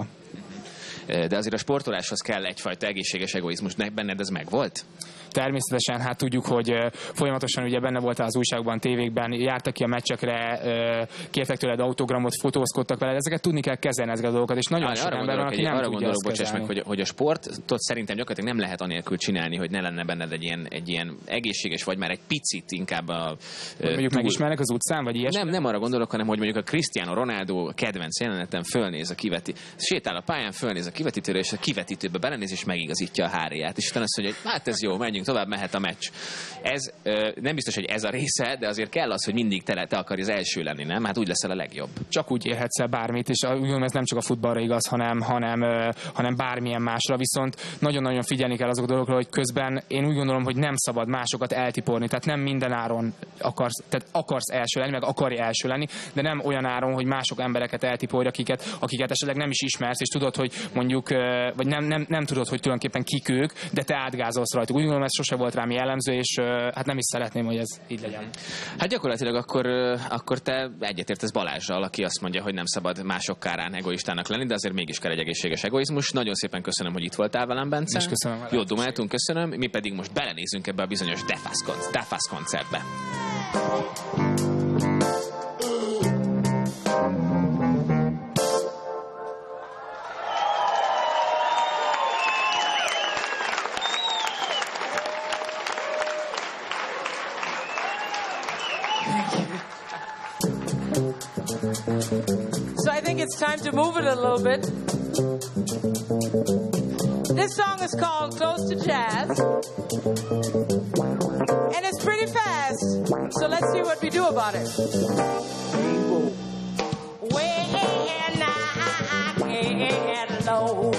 De azért a sportoláshoz kell egyfajta egészséges egoizmus. Benned ez megvolt? Természetesen, hát tudjuk, hogy folyamatosan ugye benne voltál az újságban, tévékben, jártak ki a meccsekre, kértek tőled autogramot, fotózkodtak veled, ezeket tudni kell kezelni, ezeket a dolgokat, és nagyon sok ember van, aki nem arra tudja gondolok, bocsáss meg, hogy, hogy a sportot szerintem gyakorlatilag nem lehet anélkül csinálni, hogy ne lenne benned egy ilyen, egy ilyen egészséges, vagy már egy picit inkább a... Mondjuk túl... megismernek az utcán, vagy ilyesmi? Nem, nem arra gondolok, hanem hogy mondjuk a Cristiano Ronaldo kedvenc jeleneten fölnéz a kiveti, sétál a pályán, fölnéz a kivetítőre, és a kivetítőbe belenéz, és megigazítja a hárját. És utána azt mondja, hogy hát ez jó, menjünk tovább, mehet a meccs. Ez nem biztos, hogy ez a része, de azért kell az, hogy mindig te, te akarj az első lenni, nem? Hát úgy leszel a legjobb. Csak úgy élhetsz el bármit, és úgy gondolom, ez nem csak a futballra igaz, hanem, hanem, hanem bármilyen másra. Viszont nagyon-nagyon figyelni kell azok a dolgokra, hogy közben én úgy gondolom, hogy nem szabad másokat eltiporni, tehát nem minden áron akarsz, tehát akarsz első lenni, meg akarj első lenni, de nem olyan áron, hogy mások embereket eltiporj, akiket, akiket esetleg nem is ismersz, és tudod, hogy mondjuk mondjuk, vagy nem, nem, nem tudod, hogy tulajdonképpen kik ők, de te átgázolsz rajtuk. Úgy gondolom, ez sose volt rám jellemző, és hát nem is szeretném, hogy ez így legyen. Hát gyakorlatilag akkor, akkor te egyetértesz Balázsral, aki azt mondja, hogy nem szabad mások kárán egoistának lenni, de azért mégis kell egy egészséges egoizmus. Nagyon szépen köszönöm, hogy itt voltál velem, Bence. És köszönöm. Jó dumáltunk, köszönöm. Mi pedig most belenézünk ebbe a bizonyos Defasz koncertbe. So I think it's time to move it a little bit. This song is called Close to Jazz. And it's pretty fast. So let's see what we do about it. When I get low.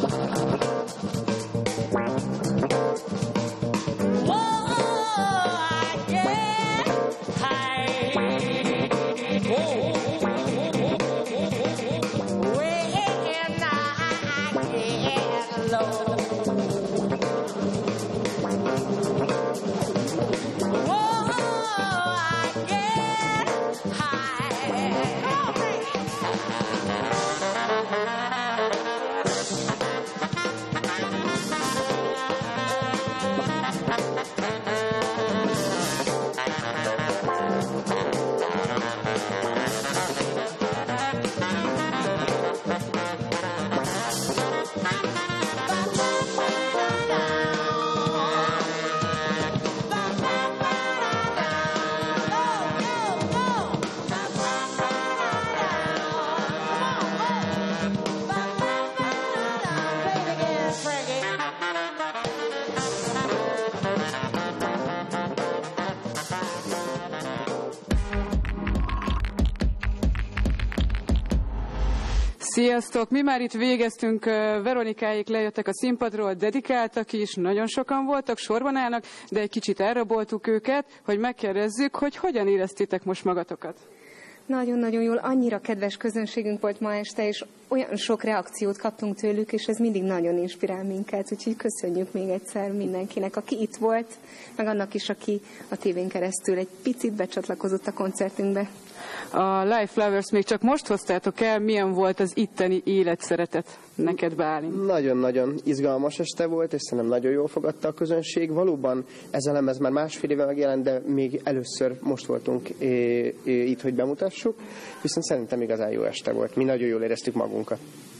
Sziasztok! Mi már itt végeztünk, Veronikáik lejöttek a színpadról, dedikáltak is, nagyon sokan voltak, sorban állnak, de egy kicsit elraboltuk őket, hogy megkérdezzük, hogy hogyan éreztétek most magatokat. Nagyon-nagyon jól, annyira kedves közönségünk volt ma este, és olyan sok reakciót kaptunk tőlük, és ez mindig nagyon inspirál minket, úgyhogy köszönjük még egyszer mindenkinek, aki itt volt, meg annak is, aki a tévén keresztül egy picit becsatlakozott a koncertünkbe. A Live Flowers még csak most hoztátok el, milyen volt az itteni életszeretet neked, Bálint? Nagyon-nagyon izgalmas este volt, és szerintem nagyon jól fogadta a közönség. Valóban ez a lemez már másfél éve megjelent, de még először most voltunk é, é, itt, hogy bemutassuk, viszont szerintem igazán jó este volt. Mi nagyon jól éreztük magunkat.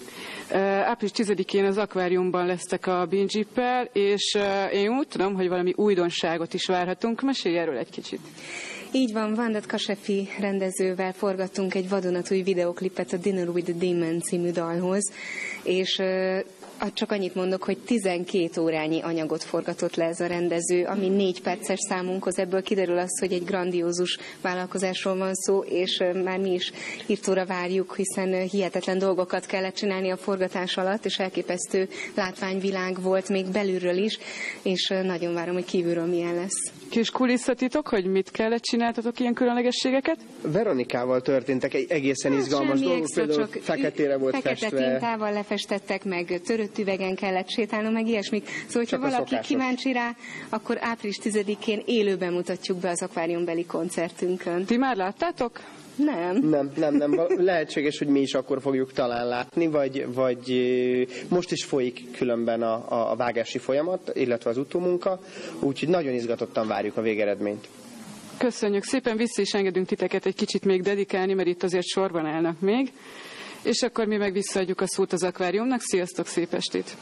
április tizedikén az akváriumban lesztek a Binjippel, és én úgy tudom, hogy valami újdonságot is várhatunk. Mesélj erről egy kicsit. Így van, Vandat Kasefi rendezővel forgattunk egy vadonatúj videoklipet a Dinner with the Demon című dalhoz, és csak annyit mondok, hogy tizenkét órányi anyagot forgatott le ez a rendező, ami négy perces számunkhoz. Ebből kiderül az, hogy egy grandiózus vállalkozásról van szó, és már mi is írtóra várjuk, hiszen hihetetlen dolgokat kellett csinálni a forgatás alatt, és elképesztő látványvilág volt még belülről is, és nagyon várom, hogy kívülről milyen lesz. Kis kulisszatitok, hogy mit kellett csináltatok ilyen különlegességeket? Veronikával történtek egy egészen izgalmas Semmi dolgok, extra, például feketére volt fekete festve. Fekete tintával lefestettek, meg törött üvegen kellett sétálnom, meg ilyesmik. Szóval, ha valaki szokásos. Kíváncsi rá, akkor április tizedikén élőben mutatjuk be az akváriumbeli koncertünkön. Ti már láttátok? Nem. Nem, nem, nem. Lehetséges, hogy mi is akkor fogjuk talán látni, vagy, vagy most is folyik különben a, a vágási folyamat, illetve az utómunka, úgyhogy nagyon izgatottan várjuk a végeredményt. Köszönjük szépen, vissza is engedünk titeket egy kicsit még dedikálni, mert itt azért sorban állnak még. És akkor mi meg visszaadjuk a szót az akváriumnak. Sziasztok, szép estét!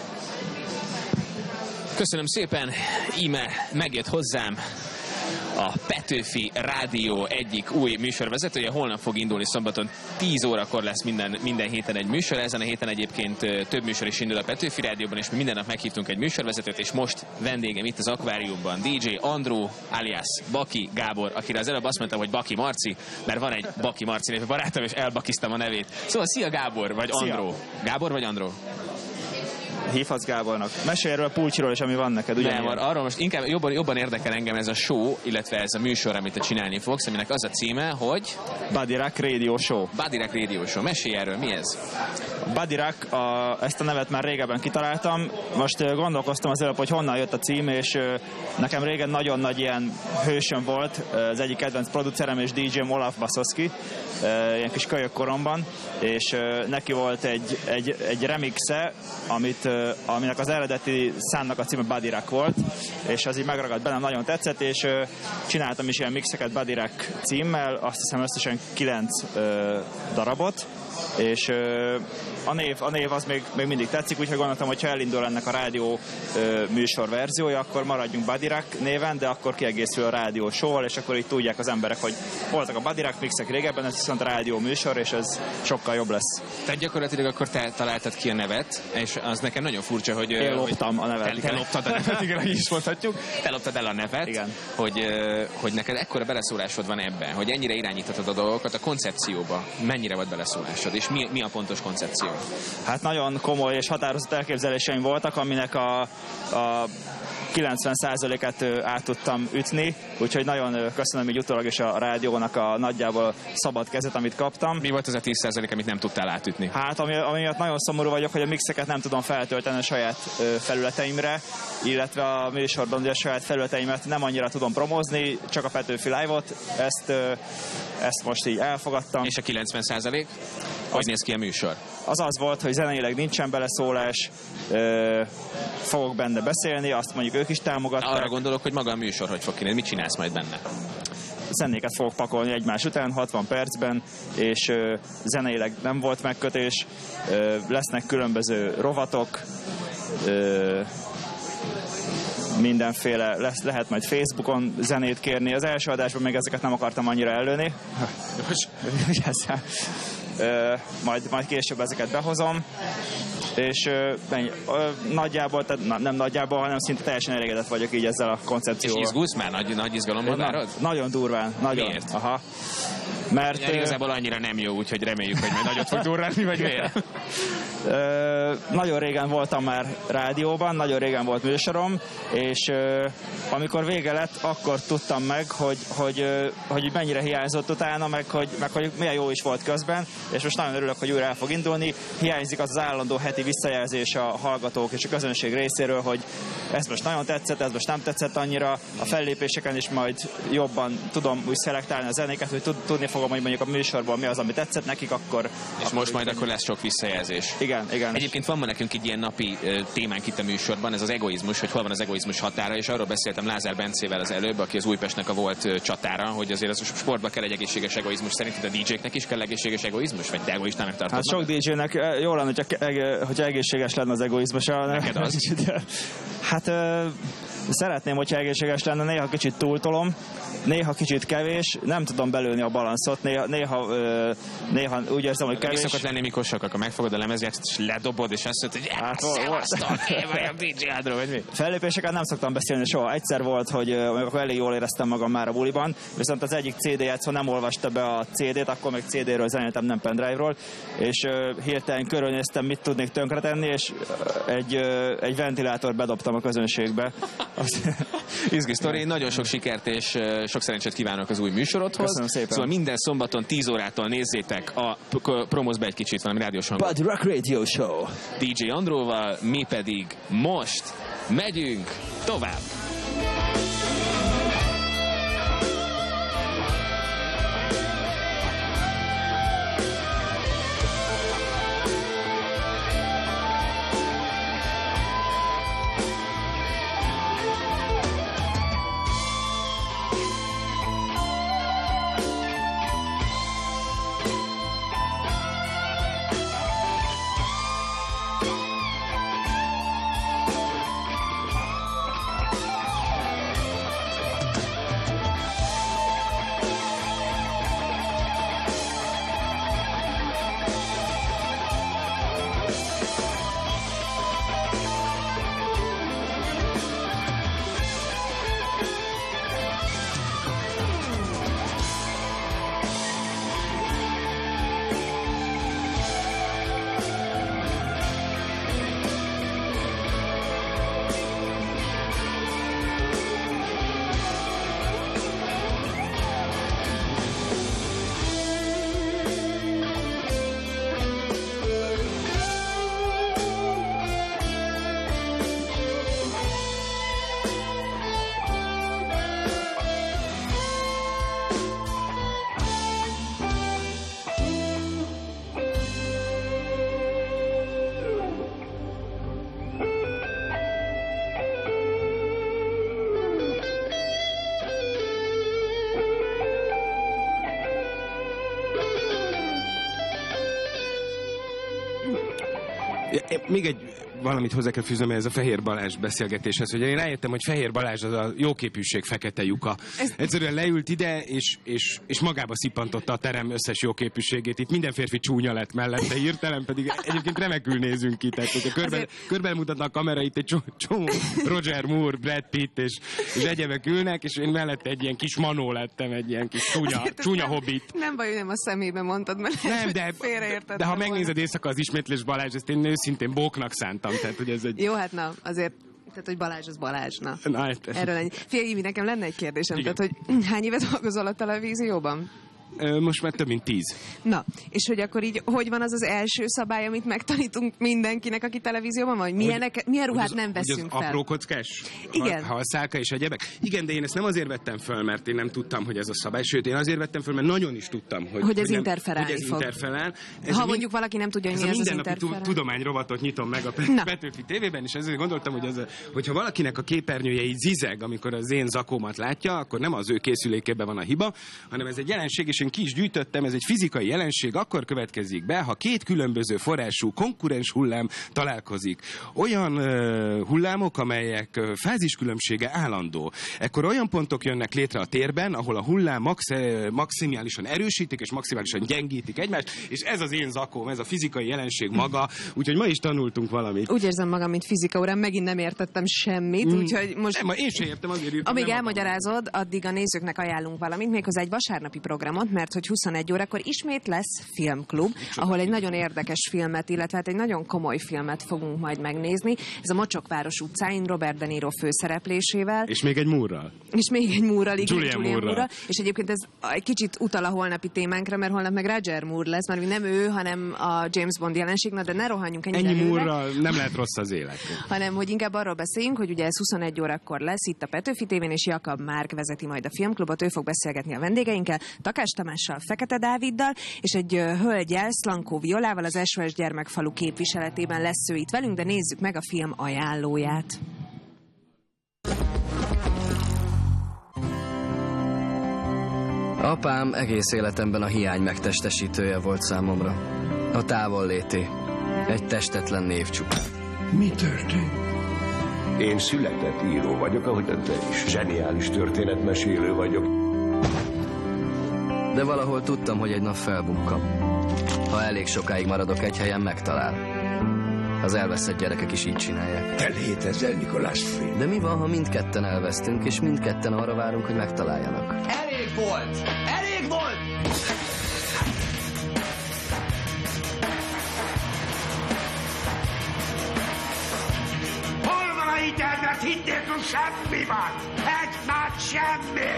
Köszönöm szépen, íme megjött hozzám a Petőfi Rádió egyik új műsorvezetője. Holnap fog indulni szombaton, tíz órakor lesz minden, minden héten egy műsor. Ezen a héten egyébként több műsor is indul a Petőfi Rádióban, és mi minden nap meghívtunk egy műsorvezetőt, és most vendégem itt az akváriumban dé dzsé Andró, alias Baki Gábor, akire az előbb azt mondtam, hogy Baki Marci, mert van egy Baki Marci névű barátom, és elbakiztam a nevét. Szóval szia Gábor, vagy Andró. Gábor vagy Andró? hívhatsz Gábornak. Mesélj erről a pulcsiról is, ami van neked, ugyanilyen. Nem, arról most inkább jobban, jobban érdekel engem ez a show, illetve ez a műsor, amit te csinálni fogsz, aminek az a címe, hogy... Buddy Rock Radio Show. Buddy Rock Radio Show. Mesélj erről, mi ez? Buddy Rock, a, ezt a nevet már régebben kitaláltam. Most uh, gondolkoztam az előbb, hogy honnan jött a cím, és uh, nekem régen nagyon nagy ilyen hősöm volt, uh, az egyik kedvenc producerem és dé dzsém Olaf Baszowski, uh, ilyen kis kölyök koromban, és uh, neki volt egy, egy, egy remixe, amit, uh, aminek az eredeti számnak a címe Buddy Rock volt, és az így megragadt bennem, nagyon tetszett, és uh, csináltam is ilyen mixeket Buddy Rock címmel, azt hiszem összesen kilenc uh, darabot, és uh, a név, a név az még, még mindig tetszik, úgyhogy gondoltam, hogy ha elindul ennek a rádió ö, műsor verziója, akkor maradjunk Buddy Rock néven, de akkor kiegészül a rádió show-val, és akkor így tudják az emberek, hogy voltak a Buddy Rock mixek régebben, ez viszont a rádió műsor, és ez sokkal jobb lesz. Tehát gyakorlatilag akkor te találtad ki a nevet, és az nekem nagyon furcsa, hogy... Én loptam a nevet. Te, te loptad a nevet, igen, így is mondhatjuk. Te loptad el a nevet, igen. Hogy, hogy neked ekkora beleszólásod van ebben, hogy ennyire irányíthatod a dolgokat a koncepcióba. Mennyire volt beleszólásod, és mi, mi a pontos koncepció? Hát nagyon komoly és határozott elképzeléseim voltak, aminek a, a kilencven százalékát át tudtam ütni, úgyhogy nagyon köszönöm így utólag is a rádiónak a nagyjából szabad kezet, amit kaptam. Mi volt az a tíz százalék, amit nem tudtál átütni? Hát ami, ami miatt nagyon szomorú vagyok, hogy a mixeket nem tudom feltölteni a saját felületeimre, illetve a műsorban ugye a saját felületeimet nem annyira tudom promózni, csak a Petőfi Live-ot, ezt, ezt most így elfogadtam. És a kilencven százalék? Hogy néz ki a műsor? Az az volt, hogy zeneileg nincsen beleszólás, ö, fogok benne beszélni, azt mondjuk ők is támogatták. Arra gondolok, hogy maga a műsor hogy fog kinézni, mit csinálsz majd benne? Zenéket fogok pakolni egymás után, hatvan percben, és ö, zeneileg nem volt megkötés, ö, lesznek különböző rovatok, ö, mindenféle, lesz, lehet majd Facebookon zenét kérni. Az első adásban még ezeket nem akartam annyira előni. Ö, majd, majd később ezeket behozom, és ö, mennyi, ö, nagyjából, tehát na, nem nagyjából, hanem szinte teljesen elégedett vagyok így ezzel a koncepcióval. És izgulsz már? Nagy, nagy izgalommal várod? Nagyon durván, nagyon. Miért? Aha. Mert ja, igazából annyira nem jó, úgyhogy reméljük, hogy majd nagyot fog durrálni, vagy miért? Ö, nagyon régen voltam már rádióban, nagyon régen volt műsorom, és ö, amikor vége lett, akkor tudtam meg, hogy, hogy, ö, hogy mennyire hiányzott utána, meg hogy, meg hogy milyen jó is volt közben, és most nagyon örülök, hogy újra el fog indulni. Hiányzik az, az állandó heti visszajelzés a hallgatók és a közönség részéről, hogy ez most nagyon tetszett, ez most nem tetszett annyira. A fellépéseken is majd jobban tudom úgy szelektálni a zenéket, hogy tudni fogom, hogy mondjuk a műsorban mi az, ami tetszett nekik, akkor... És akkor most majd akkor lesz sok visszajelzés. Igen, igen. Egyébként van ma nekünk egy ilyen napi uh, témánk itt a műsorban, ez az egoizmus, hogy hol van az egoizmus határa, és arról beszéltem Lázár Bencével az előbb, aki az Újpestnek a volt uh, csatára, hogy azért az sportba kell egy egészséges egoizmus. Szerinted a dé dzséknek is kell egészséges egoizmus, vagy te egoistának tartod? Hát sok dé dzsének jó lenne, hogyha, hogyha egészséges lenne az egoizmusa. Neked az? Hát uh, szeretném, hogyha egészséges lenne, néha kicsit túltolom, néha kicsit kevés, nem tudom belőni a balanszot, néha, néha, uh, néha úgy érzem, hogy kevés. Mi szokott lenni, mikor sok, akkor megfogod a lemezjátszót, és ledobod, és azt mondod, hogy hát, szevasztok, én vagyok dé dzsé-adról, vagy mi? Fellépéseket nem szoktam beszélni soha. Egyszer volt, hogy uh, akkor elég jól éreztem magam már a buliban, viszont az egyik cé dé játszó nem olvasta be a cé dét, akkor még cé déről zenéltem, nem pendrive-ról, és uh, hirtelen körülnéztem, mit tudnék tönkretenni, és uh, egy, uh, egy ventilátor bedobtam a közönségbe. Izgi sztori, nagyon sok sikert és uh, sok szerencsét kívánok az új műsorodhoz. Köszönöm szépen. Szóval minden szombaton tíz órától nézzétek a promózz be egy kicsit valami rádiós hangot. Buddy Rock Radio Show. dé dzsé Andróval, mi pedig most megyünk tovább. Még egy valamit hozzá kell fűznöm ez a Fehér Balázs beszélgetéshez, hogy én rájöttem, hogy Fehér Balázs az a jóképűség fekete lyuka. Ez... Egyszerűen leült ide, és, és, és magába szippantotta a terem összes jóképűségét. Itt minden férfi csúnya lett mellette, hirtelen pedig egyébként remekül nézünk ki. Tehát, hogyha körbe, Azért... körbe mutatna a kamera, itt egy csomó Roger Moore, Brad Pitt és, és egyebek ülnek, és én mellette egy ilyen kis manó lettem, egy ilyen kis csúnya, csúnya nem, hobbit. Nem baj, hogy nem a szemébe mondtad, mert nem, de, de ha megnézed éjszaka az Ismétlés Balázs, ezt én őszintén bóknak szántam. Tehát, hogy ez egy... Jó, hát na, azért, tehát, hogy Balázs az Balázs, na. na hát, erről ennyi. Figyelj, Ivi, nekem lenne egy kérdésem, igen. Tehát, hogy hány évet dolgozol a televízióban? Most már több mint tíz. Na, és hogy akkor így, hogy van az az első szabály, amit megtanítunk mindenkinek, aki televízióban van? Milyenek, hogy, milyen ruhát az, nem veszünk az fel? Apró kockás? Igen. Halszálka és egyebek? Igen, de én ezt nem azért vettem föl, mert én nem tudtam, hogy ez a szabály. Sőt, én azért vettem föl, mert nagyon is tudtam, hogy, hogy ez hogy interferálni hogy ez fog. Interferál. Ez ha mind, mondjuk valaki nem tudja, hogy mi ez az interferál. Tudományrovatot nyitom meg a Petőfi tévében, és ezért gondoltam, hogy az, hogyha valakinek a képernyője így zizeg, amikor az én zakómat látja, akkor nem az ő készülékében van a hiba, hanem ez egy jelenség, és én ki is gyűjtöttem. Ez egy fizikai jelenség, akkor következik be, ha két különböző forrású konkurens hullám találkozik. Olyan uh, hullámok, amelyek uh, fáziskülönbsége állandó. Ekkor olyan pontok jönnek létre a térben, ahol a hullám max, uh, maximálisan erősítik és maximálisan gyengítik egymást, és ez az én zakóm, ez a fizikai jelenség maga, úgyhogy ma is tanultunk valamit. Úgy érzem magam, mint fizika órán, megint nem értettem semmit, mm. úgyhogy most... Nem, én sem értem, azért írtam. Amíg elmagyarázod, addig a nézőknek ajánlunk valamit, méghozzá egy vasárnapi programot, mert hogy huszonegy órakor ismét lesz filmklub, ahol egy nagyon érdekes filmet, illetve hát egy nagyon komoly filmet fogunk majd megnézni. Ez a Mocsokváros utcáin Robert De Niro főszereplésével. És még egy Moore-ral. És még egy Moore-ral, igen, Julian Julian Moore-ral. Moore-ral. És egyébként ez egy kicsit utal a holnapi témánkra, mert holnap meg Roger Moore lesz, mert nem ő, hanem a James Bond jelenség, na de ne rohanjunk ennyire. Ennyi Moore-ral nem lehet rossz az élet. Hanem, hogy inkább arról beszéljünk, hogy ugye ez huszonegy órakor lesz itt a Petőfi tévén, és Jakab Márk vezeti majd a filmklubot, ő fog beszélgetni a vendégeinkkel, Takás Tamással, Fekete Dáviddal, és egy uh, hölgyel, Szlankó Violával, az es o es Gyermekfalu képviseletében lesz ő itt velünk, de nézzük meg a film ajánlóját. Apám egész életemben a hiány megtestesítője volt számomra. A távollété. Egy testetlen név csupán. Mi történt? Én született író vagyok, ahogy te is. Zseniális történetmesélő vagyok. De valahol tudtam, hogy egy nap felbukkam. Ha elég sokáig maradok egy helyen, megtalál. Az elveszett gyerekek is így csinálják. Te létezel, Nicholas Flynn. De mi van, ha mindketten elvesztünk, és mindketten arra várunk, hogy megtaláljanak? Elég volt! Elég volt! Hol van a hitel, mert hit nélkül semmi van! Egy nagy semmi!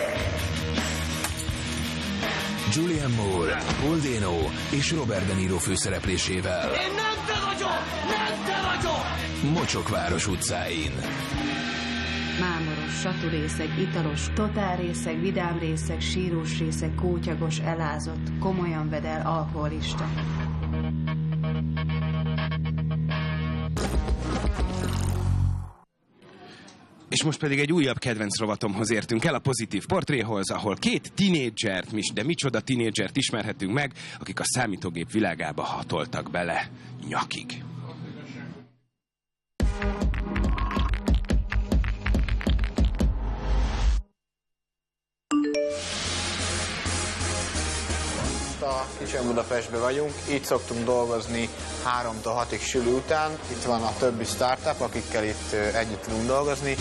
Julian Moore, Paul Dano és Robert De Niro főszereplésével. Én nem te vagyok! Nem te vagyok! Mocsokváros utcáin. Mámoros, saturészeg, italos, totálrészeg, vidámrészeg, sírós részeg, kótyagos, elázott, komolyan vedel, alkoholista. És most pedig egy újabb kedvenc rovatomhoz értünk el, a Pozitív Portréhoz, ahol két tinédzsert, de micsoda tinédzsert ismerhetünk meg, akik a számítógép világába hatoltak bele nyakig. A Kicsen Budapestben vagyunk, itt szoktunk dolgozni háromtól hatig sülő után. Itt van a többi startup, akikkel itt együtt tudunk dolgozni.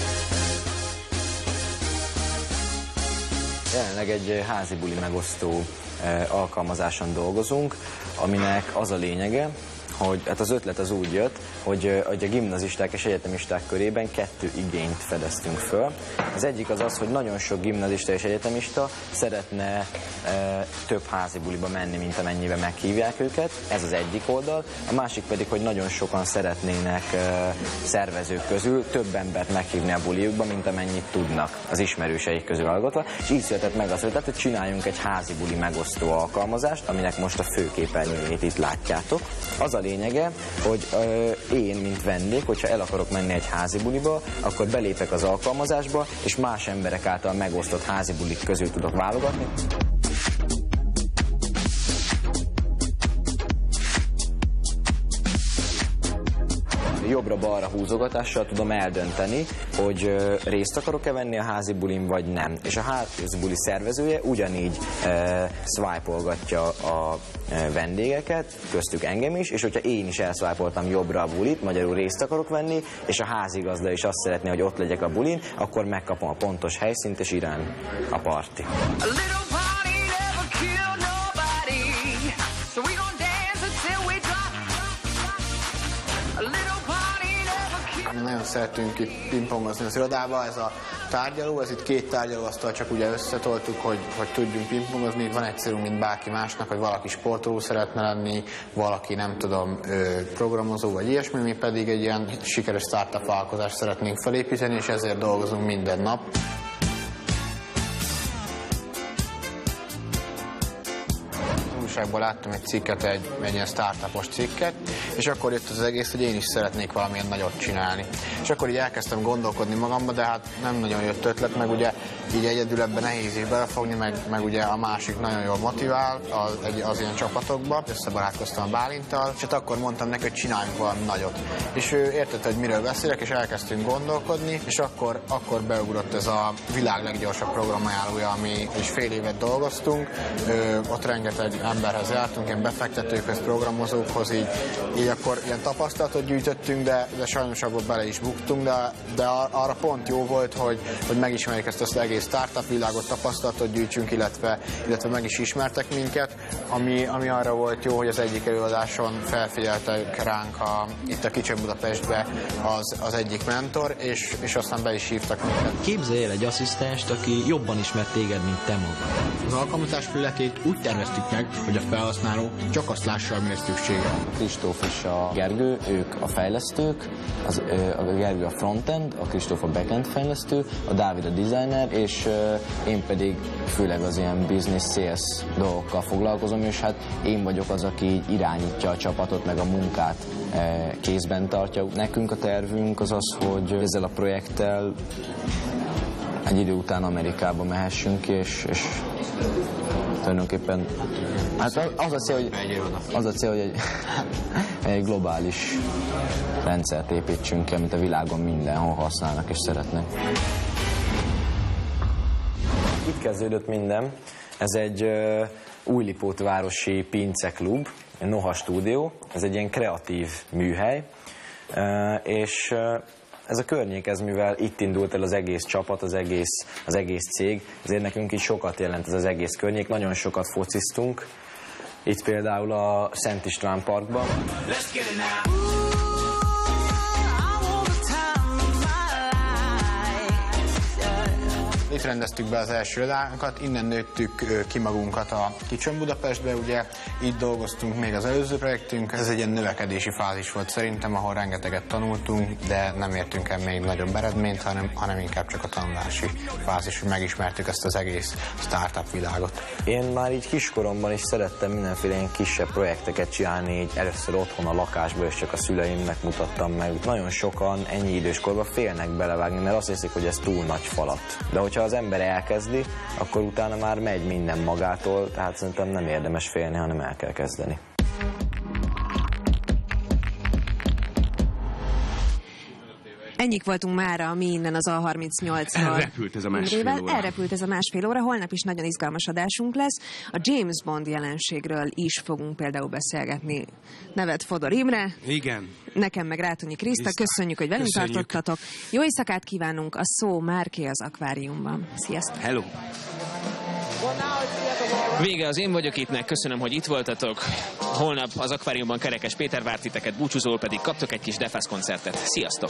Jelenleg egy házi buli megosztó alkalmazáson dolgozunk, aminek az a lényege, hogy hát az ötlet az úgy jött, hogy, hogy a gimnazisták és egyetemisták körében kettő igényt fedeztünk föl. Az egyik az az, hogy nagyon sok gimnazista és egyetemista szeretne e, több házi buliba menni, mint amennyiben meghívják őket. Ez az egyik oldal. A másik pedig, hogy nagyon sokan szeretnének e, szervezők közül több embert meghívni a buliukba, mint amennyit tudnak az ismerőseik közül hallgatva. És így született meg az ötlet, hogy csináljunk egy házi buli megosztó alkalmazást, aminek most a főképernyőjét itt látjátok. Az a lényege, hogy ö, én, mint vendég, hogyha el akarok menni egy házi buliba, akkor belépek az alkalmazásba, és más emberek által megosztott házi bulik közül tudok válogatni. jobbra-balra húzogatással tudom eldönteni, hogy részt akarok-e venni a házi bulin, vagy nem. És a házi buli szervezője ugyanígy e, swipe-olgatja a e, vendégeket, köztük engem is, és hogyha én is elszwipe-oltam jobbra a bulit, magyarul részt akarok venni, és a házigazda is azt szeretné, hogy ott legyek a bulin, akkor megkapom a pontos helyszínt, és irány a parti. Nagyon szeretünk itt pingpongozni az irodában, ez a tárgyaló, ez itt két tárgyalóasztal csak ugye összetoltuk, hogy, hogy tudjunk pingpongozni. Van egy célunk, mint bárki másnak, hogy valaki sportoló szeretne lenni, valaki nem tudom, programozó vagy ilyesmi, mi pedig egy ilyen sikeres startup vállalkozást szeretnénk felépíteni, és ezért dolgozunk minden nap. Láttam egy cikket, egy, egy ilyen startupos cikket, és akkor jött az egész, hogy én is szeretnék valamilyen nagyot csinálni. És akkor így elkezdtem gondolkodni magamba, de hát nem nagyon jött ötlet, meg ugye így egyedül ebben nehéz is belefogni, meg, meg ugye a másik nagyon jól motivál az, az ilyen csapatokba, összebarátkoztam a Bálinttal, és hát akkor mondtam neki, hogy csináljunk valami nagyot. És ő értette, hogy miről beszélek, és elkezdtünk gondolkodni, és akkor, akkor beugrott ez a világ leggyorsabb programajánlója, ami is fél évet dolgoztunk, ö, ott rengeteg emberhez jártunk, ilyen befektetőkhöz, programozókhoz, így, így akkor ilyen tapasztalatot gyűjtöttünk, de, de sajnos abban bele is buktunk, de, de arra pont jó volt, hogy, hogy megismerjük ezt az egész startup világot, tapasztalatot gyűjtsünk, illetve, illetve meg is ismertek minket, ami, ami arra volt jó, hogy az egyik előadáson felfigyeltek ránk a, itt a Kicsi Budapestbe az, az egyik mentor, és, és aztán be is hívtak minket. Képzelj el egy asszisztenst, aki jobban ismer téged, mint te magad. Az alkalmazás felületét úgy terveztük meg, hogy a felhasználó csak azt lássa, amire szüksége. Kristóf és a Gergő, ők a fejlesztők, az, a Gergő a frontend, a Kristóf a backend fejlesztő, a Dávid a designer, és én pedig főleg az ilyen business sales dolgokkal foglalkozom, és hát én vagyok az, aki irányítja a csapatot, meg a munkát kézben tartja. Nekünk a tervünk az az, hogy ezzel a projekttel egy idő után Amerikába mehessünk, és, és tulajdonképpen hát az a cél, hogy, az a cél, hogy egy, egy globális rendszert építsünk ki, amit a világon mindenhol használnak és szeretnek. Itt kezdődött minden. Ez egy uh, újlipótvárosi pinceklub, egy Noha Stúdió. Ez egy ilyen kreatív műhely, uh, és uh, ez a környék, ez mivel itt indult el az egész csapat, az egész, az egész cég, ezért nekünk is sokat jelent ez az egész környék, nagyon sokat fociztunk. Itt például a Szent István Parkban. Itt rendeztük be az első irodánkat, innen nőttük ki magunkat a Kicsen Budapestbe, ugye itt dolgoztunk még az előző projektünk. Ez egy ilyen növekedési fázis volt szerintem, ahol rengeteget tanultunk, de nem értünk el még nagyobb eredményt, hanem, hanem inkább csak a tanulási fázis, hogy megismertük ezt az egész startup világot. Én már így kiskoromban is szerettem mindenféle ilyen kisebb projekteket csinálni, így először otthon a lakásban, és csak a szüleimnek mutattam meg. Nagyon sokan ennyi időskorban félnek belevágni, mert azt hiszik, hogy ez túl nagy falat. De hogyha az ember elkezdi, akkor utána már megy minden magától, tehát szerintem nem érdemes félni, hanem el kell kezdeni. Ennyik voltunk mára mi innen az A harmincnyolcról. Elrepült ez a másfél óra. Elrepült ez a másfél óra. Holnap is nagyon izgalmas adásunk lesz. A James Bond jelenségről is fogunk például beszélgetni. Nevet Fodor Imre. Igen. Nekem meg Rátonyi Kriszta. Köszönjük, hogy velünk Köszönjük. tartottatok. Jó éjszakát kívánunk. A szó Márké az akváriumban. Sziasztok. Hello. Vége az Én vagyok ittnek, köszönöm, hogy itt voltatok. Holnap az akváriumban Kerekes Péter várt titeket, búcsúzól pedig kaptok egy kis Defász koncertet. Sziasztok!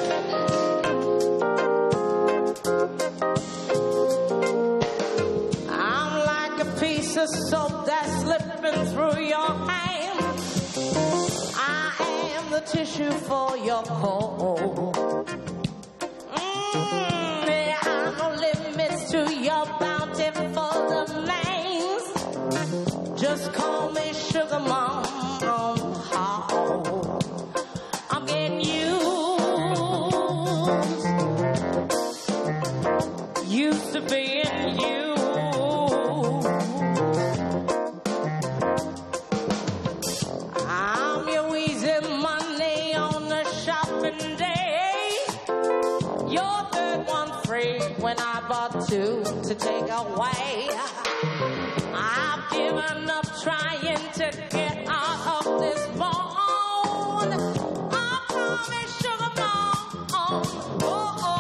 I'm like a piece of soap that's slipping through your hand. I am the tissue for your cold. Mm, there are no limits to your bounty for the lanes. Just call me Sugar Mom. Oh, I'm getting used, used to being you. I'm your easy money on the shop three when I bought two to take away. I've given up trying to get out of this bone. I promise sugar mom, oh, oh.